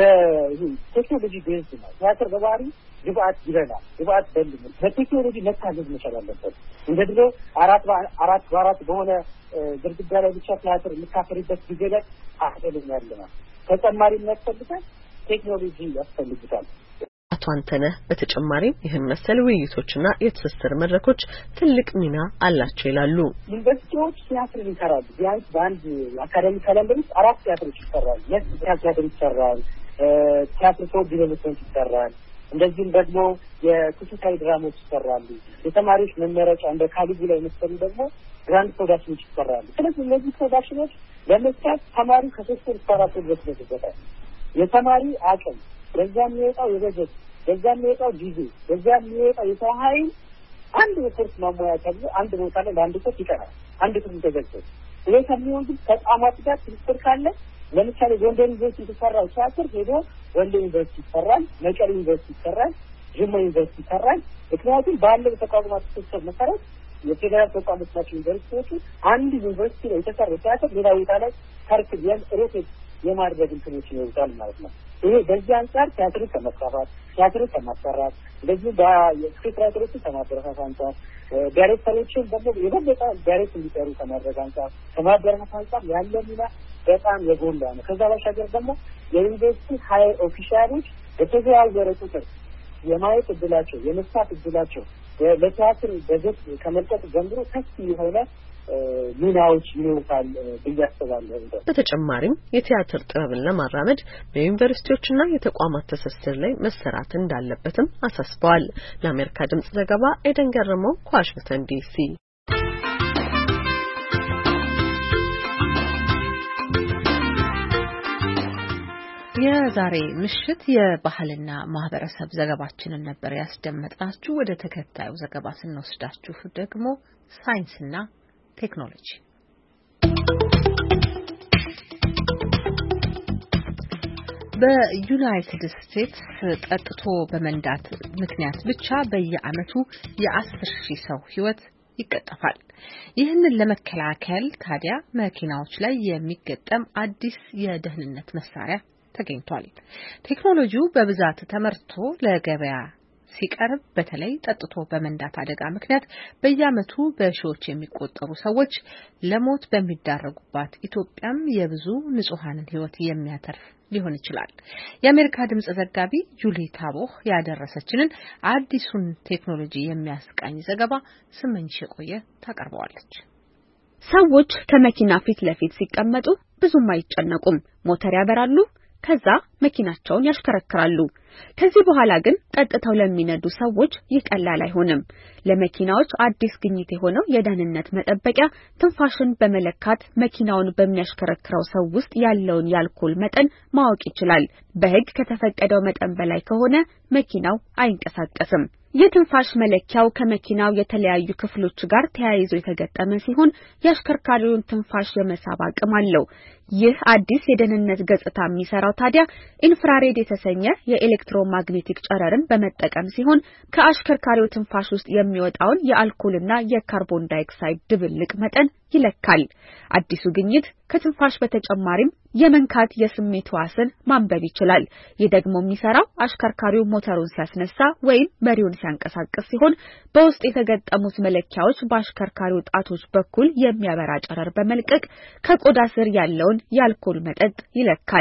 በቴክኖሎጂ ቤዝ ነው። ቲያትር በባህሪ ግብአት ይበላል ግብአት በልም በቴክኖሎጂ መታገዝ መቻል አለበት። እንደድሮ አራት አራት በአራት በሆነ ግድግዳ ላይ ብቻ ቲያትር የሚካፈርበት ጊዜ ላይ አስተዳደም ያለና ተጨማሪ የሚያስፈልጋል ቴክኖሎጂ ያስፈልጋል። አቶ አንተነህ በተጨማሪም ይህን መሰል ውይይቶችና የትስስር መድረኮች ትልቅ ሚና አላቸው ይላሉ። ዩኒቨርሲቲዎች ቲያትር ይሰራሉ። ቢያንስ በአንድ አካዳሚክ ካላንደር ውስጥ አራት ቲያትሮች ይሰራሉ። የት ቲያትር ይሰራል፣ ቲያትር ፎር ዲቨሎፕመንት ይሰራል። እንደዚህም ደግሞ የክሱታዊ ድራማዎች ይሰራሉ። የተማሪዎች መመረጫ እንደ ካሊጉላ የመሰሉ ደግሞ ግራንድ ፕሮዳክሽኖች ይሰራሉ። ስለዚህ እነዚህ ፕሮዳክሽኖች ለመስራት ተማሪ ከሶስት ወር እስከ አራት ወር ድረስ ይፈጃል። የተማሪ አቅም በዛም የሚወጣው የበጀት በዛም የሚወጣው ጊዜ በዛም የሚወጣው የሰው ኃይል አንድ ሪፖርት ማሟያ ተብሎ አንድ ቦታ ላይ ለአንድ ሰው ይቀራል። አንድ ክፍል ተዘግቶ ይሄ ከሚሆን ግን ተቋማት ጋር ትስስር ካለ ለምሳሌ ጎንደር ዩኒቨርሲቲ የተሰራው ቲያትር ሄዶ ወሎ ዩኒቨርሲቲ ይሰራል፣ መቀሌ ዩኒቨርሲቲ ይሰራል፣ ጅማ ዩኒቨርሲቲ ይሰራል። ምክንያቱም ባለው ተቋማት ትስስር መሰረት የፌደራል ተቋማት ናቸው ዩኒቨርሲቲዎቹ አንድ ዩኒቨርሲቲ ላይ የተሰራው ቲያትር ሌላ ቦታ ላይ ታርክ ቢያን ሮቴት የማድረግ እንትኖች ይወጣል ማለት ነው። ይሄ በዚህ አንጻር ቲያትር ከመስራት ቲያትር ከማሰራት እንደዚህ በስክሪፕት ራይተሮችን ከማበረታታት አንጻር ዳይሬክተሮችን ደግሞ የበለጠ ዳይሬክት እንዲሰሩ ከማድረግ አንጻር ከማበረታታት አንጻር ያለ ሚና በጣም የጎላ ነው። ከዛ ባሻገር ደግሞ የዩኒቨርሲቲ ሀይር ኦፊሻሎች በተዘዋወረ ቁጥር የማየት እድላቸው የመስራት እድላቸው ለቲያትር በጀት ከመልቀቅ ጀምሮ ከፍ የሆነ ሚናዎች ይኖራል ብዬ አስባለሁ። በተጨማሪም የቲያትር ጥበብን ለማራመድ በዩኒቨርሲቲዎችና የተቋማት ትስስር ላይ መሰራት እንዳለበትም አሳስበዋል። ለአሜሪካ ድምጽ ዘገባ ኤደን ገረመው ከዋሽንግተን ዲሲ። የዛሬ ምሽት የባህልና ማህበረሰብ ዘገባችንን ነበር ያስደመጥናችሁ። ወደ ተከታዩ ዘገባ ስንወስዳችሁ ደግሞ ሳይንስና ቴክኖሎጂ በዩናይትድ ስቴትስ ጠጥቶ በመንዳት ምክንያት ብቻ በየዓመቱ የአስር ሺህ ሰው ሕይወት ይቀጠፋል። ይህንን ለመከላከል ታዲያ መኪናዎች ላይ የሚገጠም አዲስ የደህንነት መሳሪያ ተገኝቷል። ቴክኖሎጂው በብዛት ተመርቶ ለገበያ ሲቀርብ በተለይ ጠጥቶ በመንዳት አደጋ ምክንያት በየዓመቱ በሺዎች የሚቆጠሩ ሰዎች ለሞት በሚዳረጉባት ኢትዮጵያም የብዙ ንጹሃንን ሕይወት የሚያተርፍ ሊሆን ይችላል። የአሜሪካ ድምጽ ዘጋቢ ጁሊ ታቦህ ያደረሰችንን አዲሱን ቴክኖሎጂ የሚያስቃኝ ዘገባ ስመኝሽ የቆየ ታቀርበዋለች። ሰዎች ከመኪና ፊት ለፊት ሲቀመጡ ብዙም አይጨነቁም። ሞተር ያበራሉ፣ ከዛ መኪናቸውን ያሽከረክራሉ። ከዚህ በኋላ ግን ጠጥተው ለሚነዱ ሰዎች ይህ ቀላል አይሆንም። ለመኪናዎች አዲስ ግኝት የሆነው የደህንነት መጠበቂያ ትንፋሽን በመለካት መኪናውን በሚያሽከረክረው ሰው ውስጥ ያለውን የአልኮል መጠን ማወቅ ይችላል። በሕግ ከተፈቀደው መጠን በላይ ከሆነ መኪናው አይንቀሳቀስም። የትንፋሽ መለኪያው ከመኪናው የተለያዩ ክፍሎች ጋር ተያይዞ የተገጠመ ሲሆን የአሽከርካሪውን ትንፋሽ የመሳብ አቅም አለው። ይህ አዲስ የደህንነት ገጽታ የሚሰራው ታዲያ ኢንፍራሬድ የተሰኘ የኤሌክትሮማግኔቲክ ጨረርን በመጠቀም ሲሆን ከአሽከርካሪው ትንፋሽ ውስጥ የሚወጣውን የአልኮልና የካርቦን ዳይኦክሳይድ ድብልቅ መጠን ይለካል። አዲሱ ግኝት ከትንፋሽ በተጨማሪም የመንካት የስሜት ሕዋስን ማንበብ ይችላል። ይህ ደግሞ የሚሰራው አሽከርካሪው ሞተሩን ሲያስነሳ ወይም መሪውን ሲያንቀሳቅስ ሲሆን በውስጥ የተገጠሙት መለኪያዎች በአሽከርካሪው ጣቶች በኩል የሚያበራ ጨረር በመልቀቅ ከቆዳ ስር ያለውን የአልኮል መጠጥ ይለካል።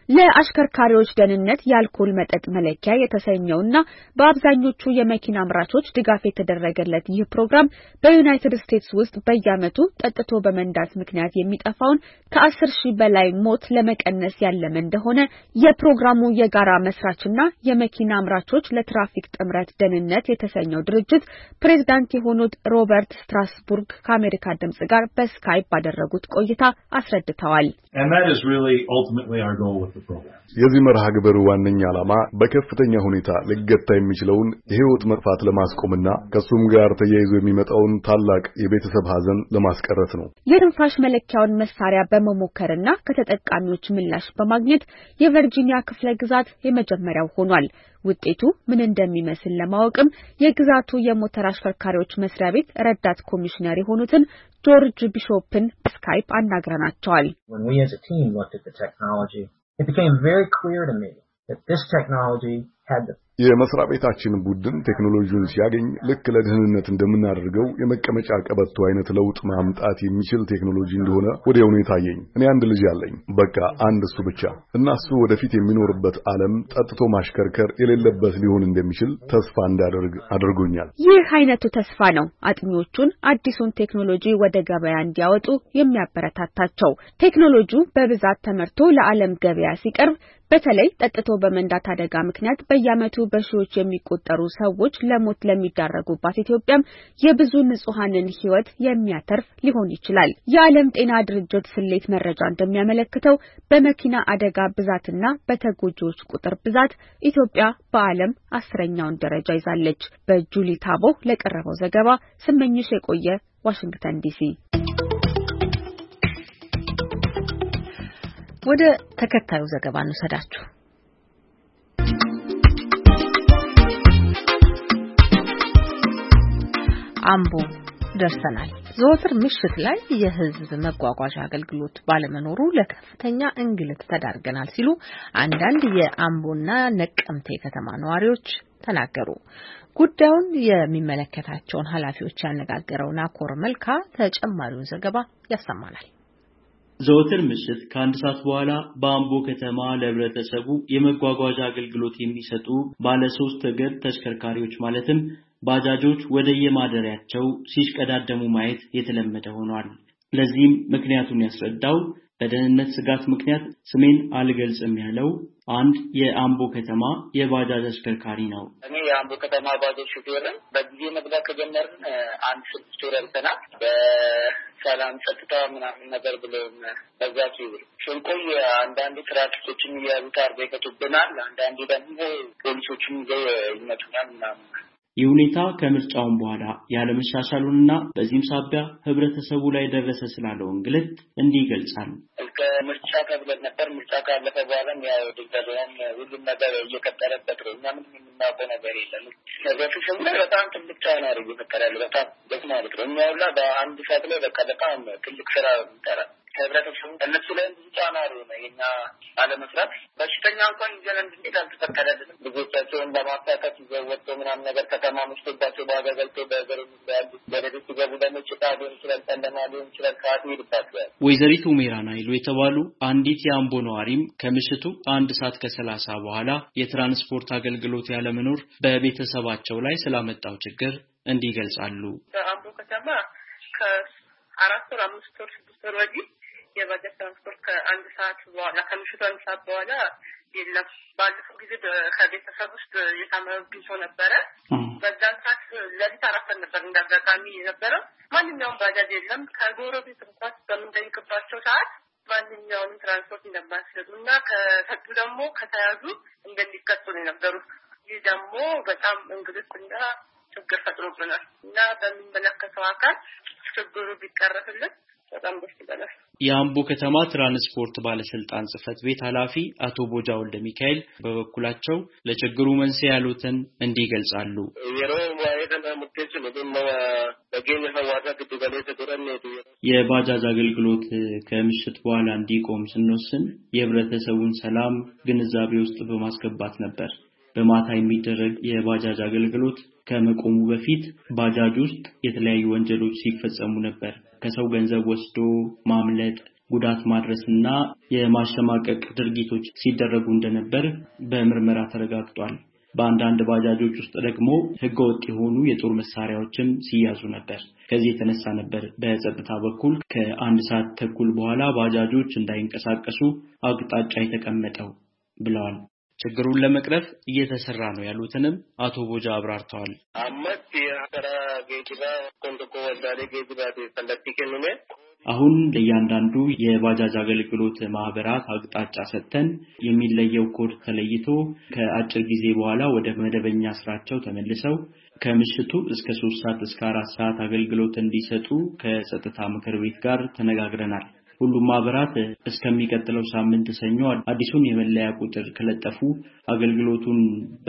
ለአሽከርካሪዎች ደህንነት የአልኮል መጠጥ መለኪያ የተሰኘውና በአብዛኞቹ የመኪና አምራቾች ድጋፍ የተደረገለት ይህ ፕሮግራም በዩናይትድ ስቴትስ ውስጥ በየዓመቱ ጠጥቶ በመንዳት ምክንያት የሚጠፋውን ከአስር ሺህ በላይ ሞት ለመቀነስ ያለመ እንደሆነ የፕሮግራሙ የጋራ መስራችና የመኪና አምራቾች ለትራፊክ ጥምረት ደህንነት የተሰኘው ድርጅት ፕሬዝዳንት የሆኑት ሮበርት ስትራስቡርግ ከአሜሪካ ድምጽ ጋር በስካይፕ ባደረጉት ቆይታ አስረድተዋል። And that is really ultimately our goal with the program. የዚህ መርሃ ግብር ዋነኛ ዓላማ በከፍተኛ ሁኔታ ሊገታ የሚችለውን የህይወት መጥፋት ለማስቆምና ከሱም ጋር ተያይዞ የሚመጣውን ታላቅ የቤተሰብ ሐዘን ለማስቀረት ነው። የትንፋሽ መለኪያውን መሳሪያ በመሞከርና ከተጠቃሚዎች ምላሽ በማግኘት የቨርጂኒያ ክፍለ ግዛት የመጀመሪያው ሆኗል። ውጤቱ ምን እንደሚመስል ለማወቅም የግዛቱ የሞተር አሽከርካሪዎች መስሪያ ቤት ረዳት ኮሚሽነር የሆኑትን ጆርጅ ቢሾፕን ስካይፕ አናግረናቸዋል። When we as a team looked at the technology, it became very clear to me that this technology had the የመስሪያ ቤታችን ቡድን ቴክኖሎጂውን ሲያገኝ ልክ ለደህንነት እንደምናደርገው የመቀመጫ ቀበቶ አይነት ለውጥ ማምጣት የሚችል ቴክኖሎጂ እንደሆነ ወዲያውኑ ታየኝ። እኔ አንድ ልጅ አለኝ፣ በቃ አንድ እሱ ብቻ እና እሱ ወደፊት የሚኖርበት ዓለም ጠጥቶ ማሽከርከር የሌለበት ሊሆን እንደሚችል ተስፋ እንዳደርግ አድርጎኛል። ይህ አይነቱ ተስፋ ነው አጥኚዎቹን አዲሱን ቴክኖሎጂ ወደ ገበያ እንዲያወጡ የሚያበረታታቸው። ቴክኖሎጂው በብዛት ተመርቶ ለዓለም ገበያ ሲቀርብ በተለይ ጠጥቶ በመንዳት አደጋ ምክንያት በየዓመቱ በሺዎች የሚቆጠሩ ሰዎች ለሞት ለሚዳረጉባት ኢትዮጵያም የብዙ ንጹሃንን ሕይወት የሚያተርፍ ሊሆን ይችላል። የዓለም ጤና ድርጅት ስሌት መረጃ እንደሚያመለክተው በመኪና አደጋ ብዛትና በተጎጂዎች ቁጥር ብዛት ኢትዮጵያ በዓለም አስረኛውን ደረጃ ይዛለች። በጁሊ ታቦ ለቀረበው ዘገባ ስመኝሽ የቆየ ዋሽንግተን ዲሲ። ወደ ተከታዩ ዘገባ እንሰዳችሁ። አምቦ ደርሰናል። ዘወትር ምሽት ላይ የህዝብ መጓጓዣ አገልግሎት ባለመኖሩ ለከፍተኛ እንግልት ተዳርገናል ሲሉ አንዳንድ የአምቦና ነቀምቴ ከተማ ነዋሪዎች ተናገሩ። ጉዳዩን የሚመለከታቸውን ኃላፊዎች ያነጋገረው ናኮር መልካ ተጨማሪውን ዘገባ ያሰማናል። ዘወትር ምሽት ከአንድ ሰዓት በኋላ በአምቦ ከተማ ለህብረተሰቡ የመጓጓዣ አገልግሎት የሚሰጡ ባለ ሶስት እግር ተሽከርካሪዎች ማለትም ባጃጆች ወደ የማደሪያቸው ሲሽቀዳደሙ ማየት የተለመደ ሆኗል። ለዚህም ምክንያቱን ያስረዳው በደህንነት ስጋት ምክንያት ስሜን አልገልጽም ያለው አንድ የአምቦ ከተማ የባጃጅ አሽከርካሪ ነው። እኔ የአምቦ ከተማ ባጃጅ ሹፌር ነኝ። በጊዜ መግባት ከጀመርን አንድ ስድስት ወር አልፈናል። በሰላም ጸጥታ ምናምን ነገር ብለውም በዛ ሲውል ስንቆይ አንዳንድ ትራፊኮችን እያሉ ታርጋ ይከቱብናል። አንዳንዱ ደግሞ ፖሊሶችን ይዘው ይመቱናል ምናምን። ይህ ሁኔታ ከምርጫውን በኋላ ያለመሻሻሉንና በዚህም ሳቢያ ህብረተሰቡ ላይ ደረሰ ስላለው እንግልት እንዲህ ይገልጻል። እስከ ምርጫ ተብለን ነበር። ምርጫ ካለፈ በኋላም ያው ድጋም ሁሉም ነገር እየቀጠለበት ነው። እኛ ምንም የምናውቀው ነገር የለም። ህብረተሰቡ ላይ በጣም ትልቅ ጫና ነው እየፈጠረ ያለው። በጣም ደስ ማለት ነው። እኛ ሁላ በአንድ ሰዓት ላይ በቃ በጣም ትልቅ ስራ ይሰራል። ህብረተሰቡ እነሱ ላይ ብዙ ጫና ነው የኛ አለመስራት። በሽተኛ እንኳን ይዘን እንድንሄድ አልተፈቀደልንም። ልጆቻቸውን በማፋታት ይዘው ወጥቶ ምናምን ነገር ከተማ መስቶባቸው ባገገልቶ በገሩ ያሉ በሌሎች ሲገቡ ደግሞ ጭቃ ሊሆን ይችላል፣ ጨለማ ሊሆን ይችላል፣ ሰዓት ይሄድባቸዋል። ወይዘሪት ኡሜራ ናይሉ የተባሉ አንዲት የአምቦ ነዋሪም ከምሽቱ አንድ ሰዓት ከሰላሳ በኋላ የትራንስፖርት አገልግሎት ያለመኖር በቤተሰባቸው ላይ ስላመጣው ችግር እንዲህ ይገልጻሉ። በአምቦ ከተማ ከአራት ወር አምስት ወር ስድስት ወር ወዲህ የባጃጅ ትራንስፖርት ከአንድ ሰዓት በኋላ ከምሽቱ አንድ ሰዓት በኋላ የለም። ባለፈው ጊዜ ከቤተሰብ ውስጥ የታመመብኝ ሰው ነበረ። በዛን ሰዓት ለሊት አራት ነበር እንዳጋጣሚ የነበረው። ማንኛውም ባጃጅ የለም። ከጎረቤት እንኳን በምንጠይቅባቸው ሰዓት ማንኛውንም ትራንስፖርት እንደማይሰጡ እና ከሰጡ ደግሞ ከተያዙ እንደሚቀጡ ነው የነበሩት። ይህ ደግሞ በጣም እንግልትና ችግር ፈጥሮብናል እና በሚመለከተው አካል ችግሩ ቢቀረፍልን በጣም ደስ ይላል። የአምቦ ከተማ ትራንስፖርት ባለስልጣን ጽህፈት ቤት ኃላፊ አቶ ቦጃ ወልደ ሚካኤል በበኩላቸው ለችግሩ መንስኤ ያሉትን እንዲህ ይገልጻሉ። የባጃጅ አገልግሎት ከምሽት በኋላ እንዲቆም ስንወስን የህብረተሰቡን ሰላም ግንዛቤ ውስጥ በማስገባት ነበር። በማታ የሚደረግ የባጃጅ አገልግሎት ከመቆሙ በፊት ባጃጅ ውስጥ የተለያዩ ወንጀሎች ሲፈጸሙ ነበር። ከሰው ገንዘብ ወስዶ ማምለጥ፣ ጉዳት ማድረስና የማሸማቀቅ ድርጊቶች ሲደረጉ እንደነበር በምርመራ ተረጋግጧል። በአንዳንድ ባጃጆች ውስጥ ደግሞ ህገወጥ የሆኑ የጦር መሳሪያዎችም ሲያዙ ነበር። ከዚህ የተነሳ ነበር በጸጥታ በኩል ከአንድ ሰዓት ተኩል በኋላ ባጃጆች እንዳይንቀሳቀሱ አቅጣጫ የተቀመጠው ብለዋል። ችግሩን ለመቅረፍ እየተሰራ ነው ያሉትንም አቶ ቦጃ አብራርተዋል። አመት ያተራ ጌጅባ ኮንዶኮ ወዳሌ ጌጅባ ተሰለጥከነ አሁን ለእያንዳንዱ የባጃጅ አገልግሎት ማህበራት አቅጣጫ ሰጥተን የሚለየው ኮድ ተለይቶ ከአጭር ጊዜ በኋላ ወደ መደበኛ ስራቸው ተመልሰው ከምሽቱ እስከ ሶስት ሰዓት እስከ አራት ሰዓት አገልግሎት እንዲሰጡ ከጸጥታ ምክር ቤት ጋር ተነጋግረናል። ሁሉም ማህበራት እስከሚቀጥለው ሳምንት ሰኞ አዲሱን የመለያ ቁጥር ከለጠፉ አገልግሎቱን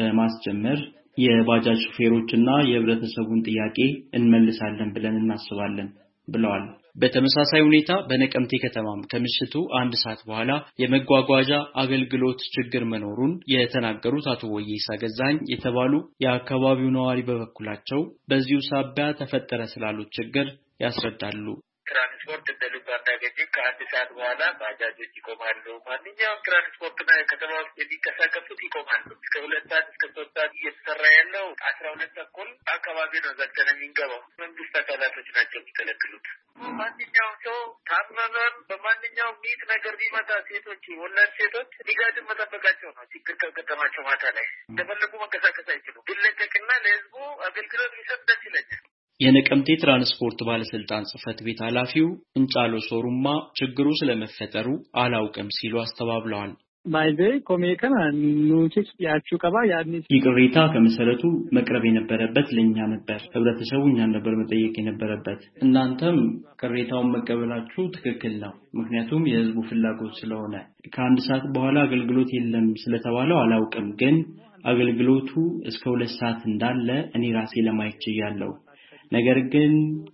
በማስጀመር የባጃጅ ሹፌሮችና የህብረተሰቡን ጥያቄ እንመልሳለን ብለን እናስባለን ብለዋል። በተመሳሳይ ሁኔታ በነቀምቴ ከተማም ከምሽቱ አንድ ሰዓት በኋላ የመጓጓዣ አገልግሎት ችግር መኖሩን የተናገሩት አቶ ወይሳ ገዛኝ የተባሉ የአካባቢው ነዋሪ በበኩላቸው በዚሁ ሳቢያ ተፈጠረ ስላሉት ችግር ያስረዳሉ። ትራንስፖርት እንደልባና ገጂ ከአንድ ሰዓት በኋላ ባጃጆች ይቆማሉ። ማንኛውም ትራንስፖርት ላይ ከተማ ውስጥ የሚንቀሳቀሱት ይቆማሉ። እስከ ሁለት ሰዓት እስከ ሶስት ሰዓት እየተሰራ ያለው አስራ ሁለት ተኩል አካባቢ ነው ዘግተን የሚገባው። መንግስት አካላቶች ናቸው የሚከለክሉት። ማንኛውም ሰው ታመመም በማንኛውም ሚት ነገር ቢመጣ ሴቶች ወላድ ሴቶች ሊጋድም መጠበቃቸው ነው። ችግር ከገጠማቸው ማታ ላይ እንደፈለጉ መንቀሳቀስ አይችሉም። ቢለቀቅና ለህዝቡ አገልግሎት ሊሰጥ ደስ ይለኛል። የነቀምቴ ትራንስፖርት ባለስልጣን ጽህፈት ቤት ኃላፊው እንጫሎ ሶሩማ ችግሩ ስለመፈጠሩ አላውቅም ሲሉ አስተባብለዋል። ባይዘይ ኮሜከና ኑቲስ ያቹ ቀባ ያኒ ይቅሬታ ከመሰረቱ መቅረብ የነበረበት ለኛ ነበር። ህብረተሰቡ እኛን ነበር መጠየቅ የነበረበት። እናንተም ቅሬታውን መቀበላችሁ ትክክል ነው። ምክንያቱም የህዝቡ ፍላጎት ስለሆነ ከአንድ ሰዓት በኋላ አገልግሎት የለም ስለተባለው አላውቅም፣ ግን አገልግሎቱ እስከ ሁለት ሰዓት እንዳለ እኔ ራሴ ለማየት ችያለሁ። ነገር ግን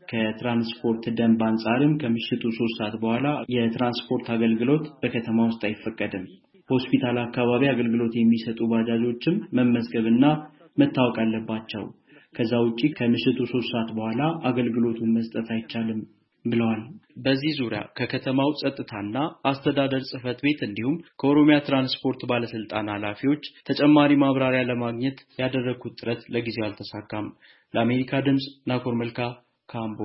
ከትራንስፖርት ደንብ አንፃርም ከምሽቱ ሶስት ሰዓት በኋላ የትራንስፖርት አገልግሎት በከተማ ውስጥ አይፈቀድም። ሆስፒታል አካባቢ አገልግሎት የሚሰጡ ባጃጆችም መመዝገብና መታወቅ አለባቸው። ከዛ ውጪ ከምሽቱ ሶስት ሰዓት በኋላ አገልግሎቱን መስጠት አይቻልም ብለዋል። በዚህ ዙሪያ ከከተማው ጸጥታና አስተዳደር ጽህፈት ቤት እንዲሁም ከኦሮሚያ ትራንስፖርት ባለስልጣን ኃላፊዎች ተጨማሪ ማብራሪያ ለማግኘት ያደረኩት ጥረት ለጊዜው አልተሳካም። ለአሜሪካ ድምጽ ናኮር መልካ ካምቦ።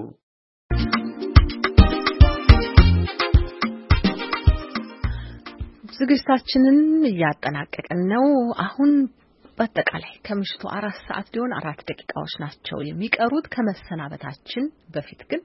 ዝግጅታችንን እያጠናቀቅን ነው። አሁን በአጠቃላይ ከምሽቱ አራት ሰዓት ሊሆን አራት ደቂቃዎች ናቸው የሚቀሩት። ከመሰናበታችን በፊት ግን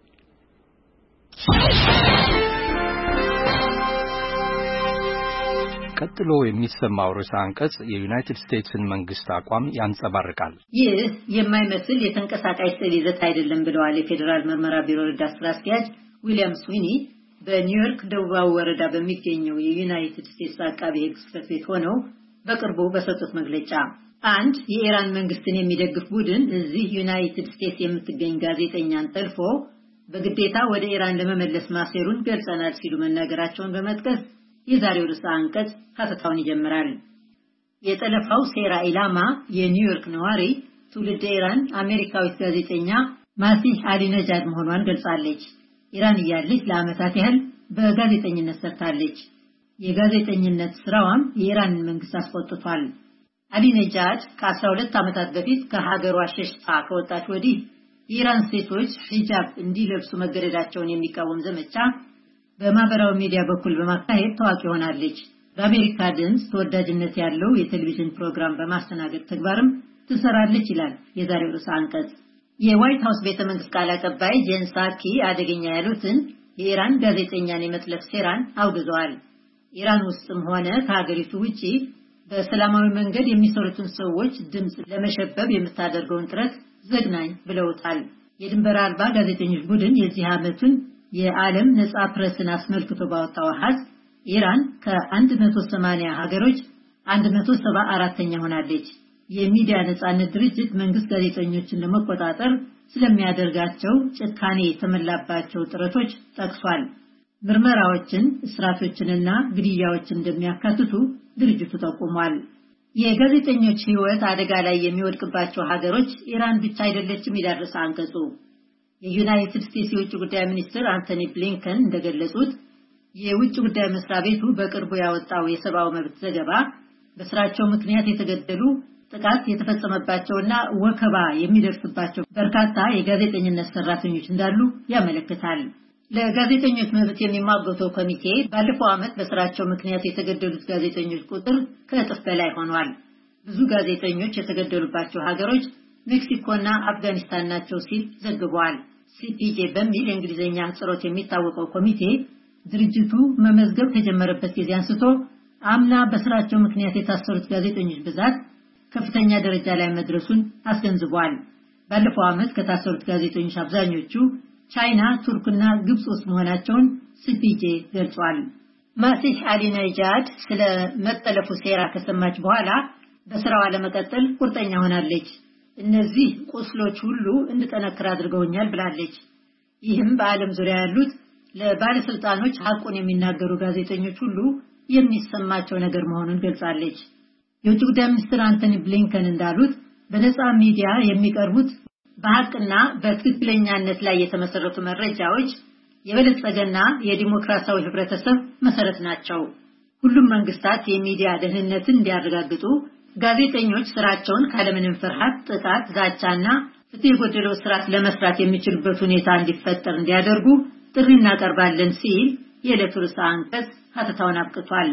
ቀጥሎ የሚሰማው ርዕሰ አንቀጽ የዩናይትድ ስቴትስን መንግስት አቋም ያንጸባርቃል። ይህ የማይመስል የተንቀሳቃሽ ስዕል ይዘት አይደለም ብለዋል የፌዴራል ምርመራ ቢሮ ረዳት ስራ አስኪያጅ ዊሊያም ስዊኒ በኒውዮርክ ደቡባዊ ወረዳ በሚገኘው የዩናይትድ ስቴትስ አቃቤ ሕግ ጽሕፈት ቤት ሆነው በቅርቡ በሰጡት መግለጫ አንድ የኢራን መንግስትን የሚደግፍ ቡድን እዚህ ዩናይትድ ስቴትስ የምትገኝ ጋዜጠኛን ጠልፎ በግዴታ ወደ ኢራን ለመመለስ ማሴሩን ገልጸናል ሲሉ መናገራቸውን በመጥቀስ የዛሬው ርዕሰ አንቀጽ ሀተታውን ይጀምራል። የጠለፋው ሴራ ኢላማ የኒውዮርክ ነዋሪ ትውልደ ኢራን አሜሪካዊት ጋዜጠኛ ማሲህ አሊነጃድ መሆኗን ገልጻለች። ኢራን እያለች ለዓመታት ያህል በጋዜጠኝነት ሰርታለች። የጋዜጠኝነት ስራዋም የኢራንን መንግስት አስቆጥቷል። አሊነጃድ ከአስራ ሁለት ዓመታት በፊት ከሀገሯ ሸሽታ ከወጣች ወዲህ የኢራን ሴቶች ሂጃብ እንዲለብሱ መገደዳቸውን የሚቃወም ዘመቻ በማህበራዊ ሚዲያ በኩል በማካሄድ ታዋቂ ሆናለች። በአሜሪካ ድምፅ ተወዳጅነት ያለው የቴሌቪዥን ፕሮግራም በማስተናገድ ተግባርም ትሰራለች ይላል የዛሬው ርዕሰ አንቀጽ። የዋይት ሃውስ ቤተ መንግስት ቃል አቀባይ ጄን ሳኪ አደገኛ ያሉትን የኢራን ጋዜጠኛን የመጥለፍ ሴራን አውግዘዋል። ኢራን ውስጥም ሆነ ከሀገሪቱ ውጪ በሰላማዊ መንገድ የሚሰሩትን ሰዎች ድምፅ ለመሸበብ የምታደርገውን ጥረት ዘግናኝ ብለውታል። የድንበር አልባ ጋዜጠኞች ቡድን የዚህ ዓመቱን የዓለም ነጻ ፕሬስን አስመልክቶ ባወጣው አሃዝ ኢራን ከ180 ሀገሮች አንድ መቶ ሰባ አራተኛ ሆናለች። የሚዲያ ነጻነት ድርጅት መንግስት ጋዜጠኞችን ለመቆጣጠር ስለሚያደርጋቸው ጭካኔ የተመላባቸው ጥረቶች ጠቅሷል። ምርመራዎችን፣ እስራቶችንና ግድያዎችን እንደሚያካትቱ ድርጅቱ ጠቁሟል። የጋዜጠኞች ሕይወት አደጋ ላይ የሚወድቅባቸው ሀገሮች ኢራን ብቻ አይደለችም ይላል ርዕሰ አንቀጹ። የዩናይትድ ስቴትስ የውጭ ጉዳይ ሚኒስትር አንቶኒ ብሊንከን እንደገለጹት የውጭ ጉዳይ መስሪያ ቤቱ በቅርቡ ያወጣው የሰብአዊ መብት ዘገባ በስራቸው ምክንያት የተገደሉ ጥቃት የተፈጸመባቸውና ወከባ የሚደርስባቸው በርካታ የጋዜጠኝነት ሰራተኞች እንዳሉ ያመለክታል። ለጋዜጠኞች መብት የሚሟገተው ኮሚቴ ባለፈው ዓመት በስራቸው ምክንያት የተገደሉት ጋዜጠኞች ቁጥር ከእጥፍ በላይ ሆኗል። ብዙ ጋዜጠኞች የተገደሉባቸው ሀገሮች ሜክሲኮና አፍጋኒስታን ናቸው ሲል ዘግቧል። ሲፒጄ በሚል የእንግሊዝኛ ጽሮት የሚታወቀው ኮሚቴ ድርጅቱ መመዝገብ ከጀመረበት ጊዜ አንስቶ አምና በስራቸው ምክንያት የታሰሩት ጋዜጠኞች ብዛት ከፍተኛ ደረጃ ላይ መድረሱን አስገንዝቧል። ባለፈው ዓመት ከታሰሩት ጋዜጠኞች አብዛኞቹ ቻይና፣ ቱርክና ግብጽ ውስጥ መሆናቸውን ሲፒጄ ገልጿል። ማሲህ አሊ ነጃድ ስለ መጠለፉ ሴራ ከሰማች በኋላ በስራዋ ለመቀጠል ቁርጠኛ ሆናለች። እነዚህ ቁስሎች ሁሉ እንድጠነክር አድርገውኛል ብላለች። ይህም በዓለም ዙሪያ ያሉት ለባለስልጣኖች ሐቁን የሚናገሩ ጋዜጠኞች ሁሉ የሚሰማቸው ነገር መሆኑን ገልጻለች። የውጭ ጉዳይ ሚኒስትር አንቶኒ ብሊንከን እንዳሉት በነፃ ሚዲያ የሚቀርቡት በሐቅና በትክክለኛነት ላይ የተመሰረቱ መረጃዎች የበለጸገና የዲሞክራሲያዊ ህብረተሰብ መሰረት ናቸው። ሁሉም መንግስታት የሚዲያ ደህንነትን እንዲያረጋግጡ ጋዜጠኞች ስራቸውን ካለምንም ፍርሃት፣ ጥቃት፣ ዛቻና ፍትህ የጎደለው ስራት ለመስራት የሚችሉበት ሁኔታ እንዲፈጠር እንዲያደርጉ ጥሪ እናቀርባለን ሲል የዕለቱ ርዕሰ አንቀጽ ሀተታውን አብቅቷል።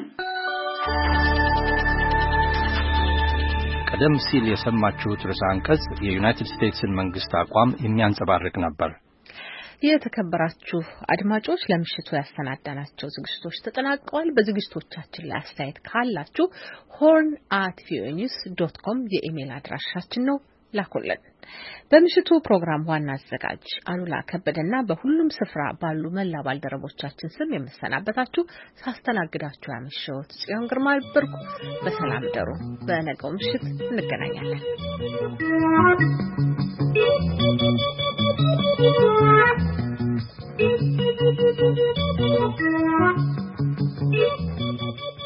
ቀደም ሲል የሰማችሁት ርዕሰ አንቀጽ የዩናይትድ ስቴትስን መንግስት አቋም የሚያንጸባርቅ ነበር። የተከበራችሁ አድማጮች ለምሽቱ ያሰናዳናቸው ዝግጅቶች ተጠናቀዋል። በዝግጅቶቻችን ላይ አስተያየት ካላችሁ ሆርን አት ቪኦኤ ኒውስ ዶት ኮም የኢሜል አድራሻችን ነው፣ ላኩልን። በምሽቱ ፕሮግራም ዋና አዘጋጅ አሉላ ከበደና በሁሉም ስፍራ ባሉ መላ ባልደረቦቻችን ስም የምሰናበታችሁ ሳስተናግዳችሁ ያመሸሁት ጽዮን ግርማ ነበርኩ። በሰላም ደሩ። በነገው ምሽት እንገናኛለን።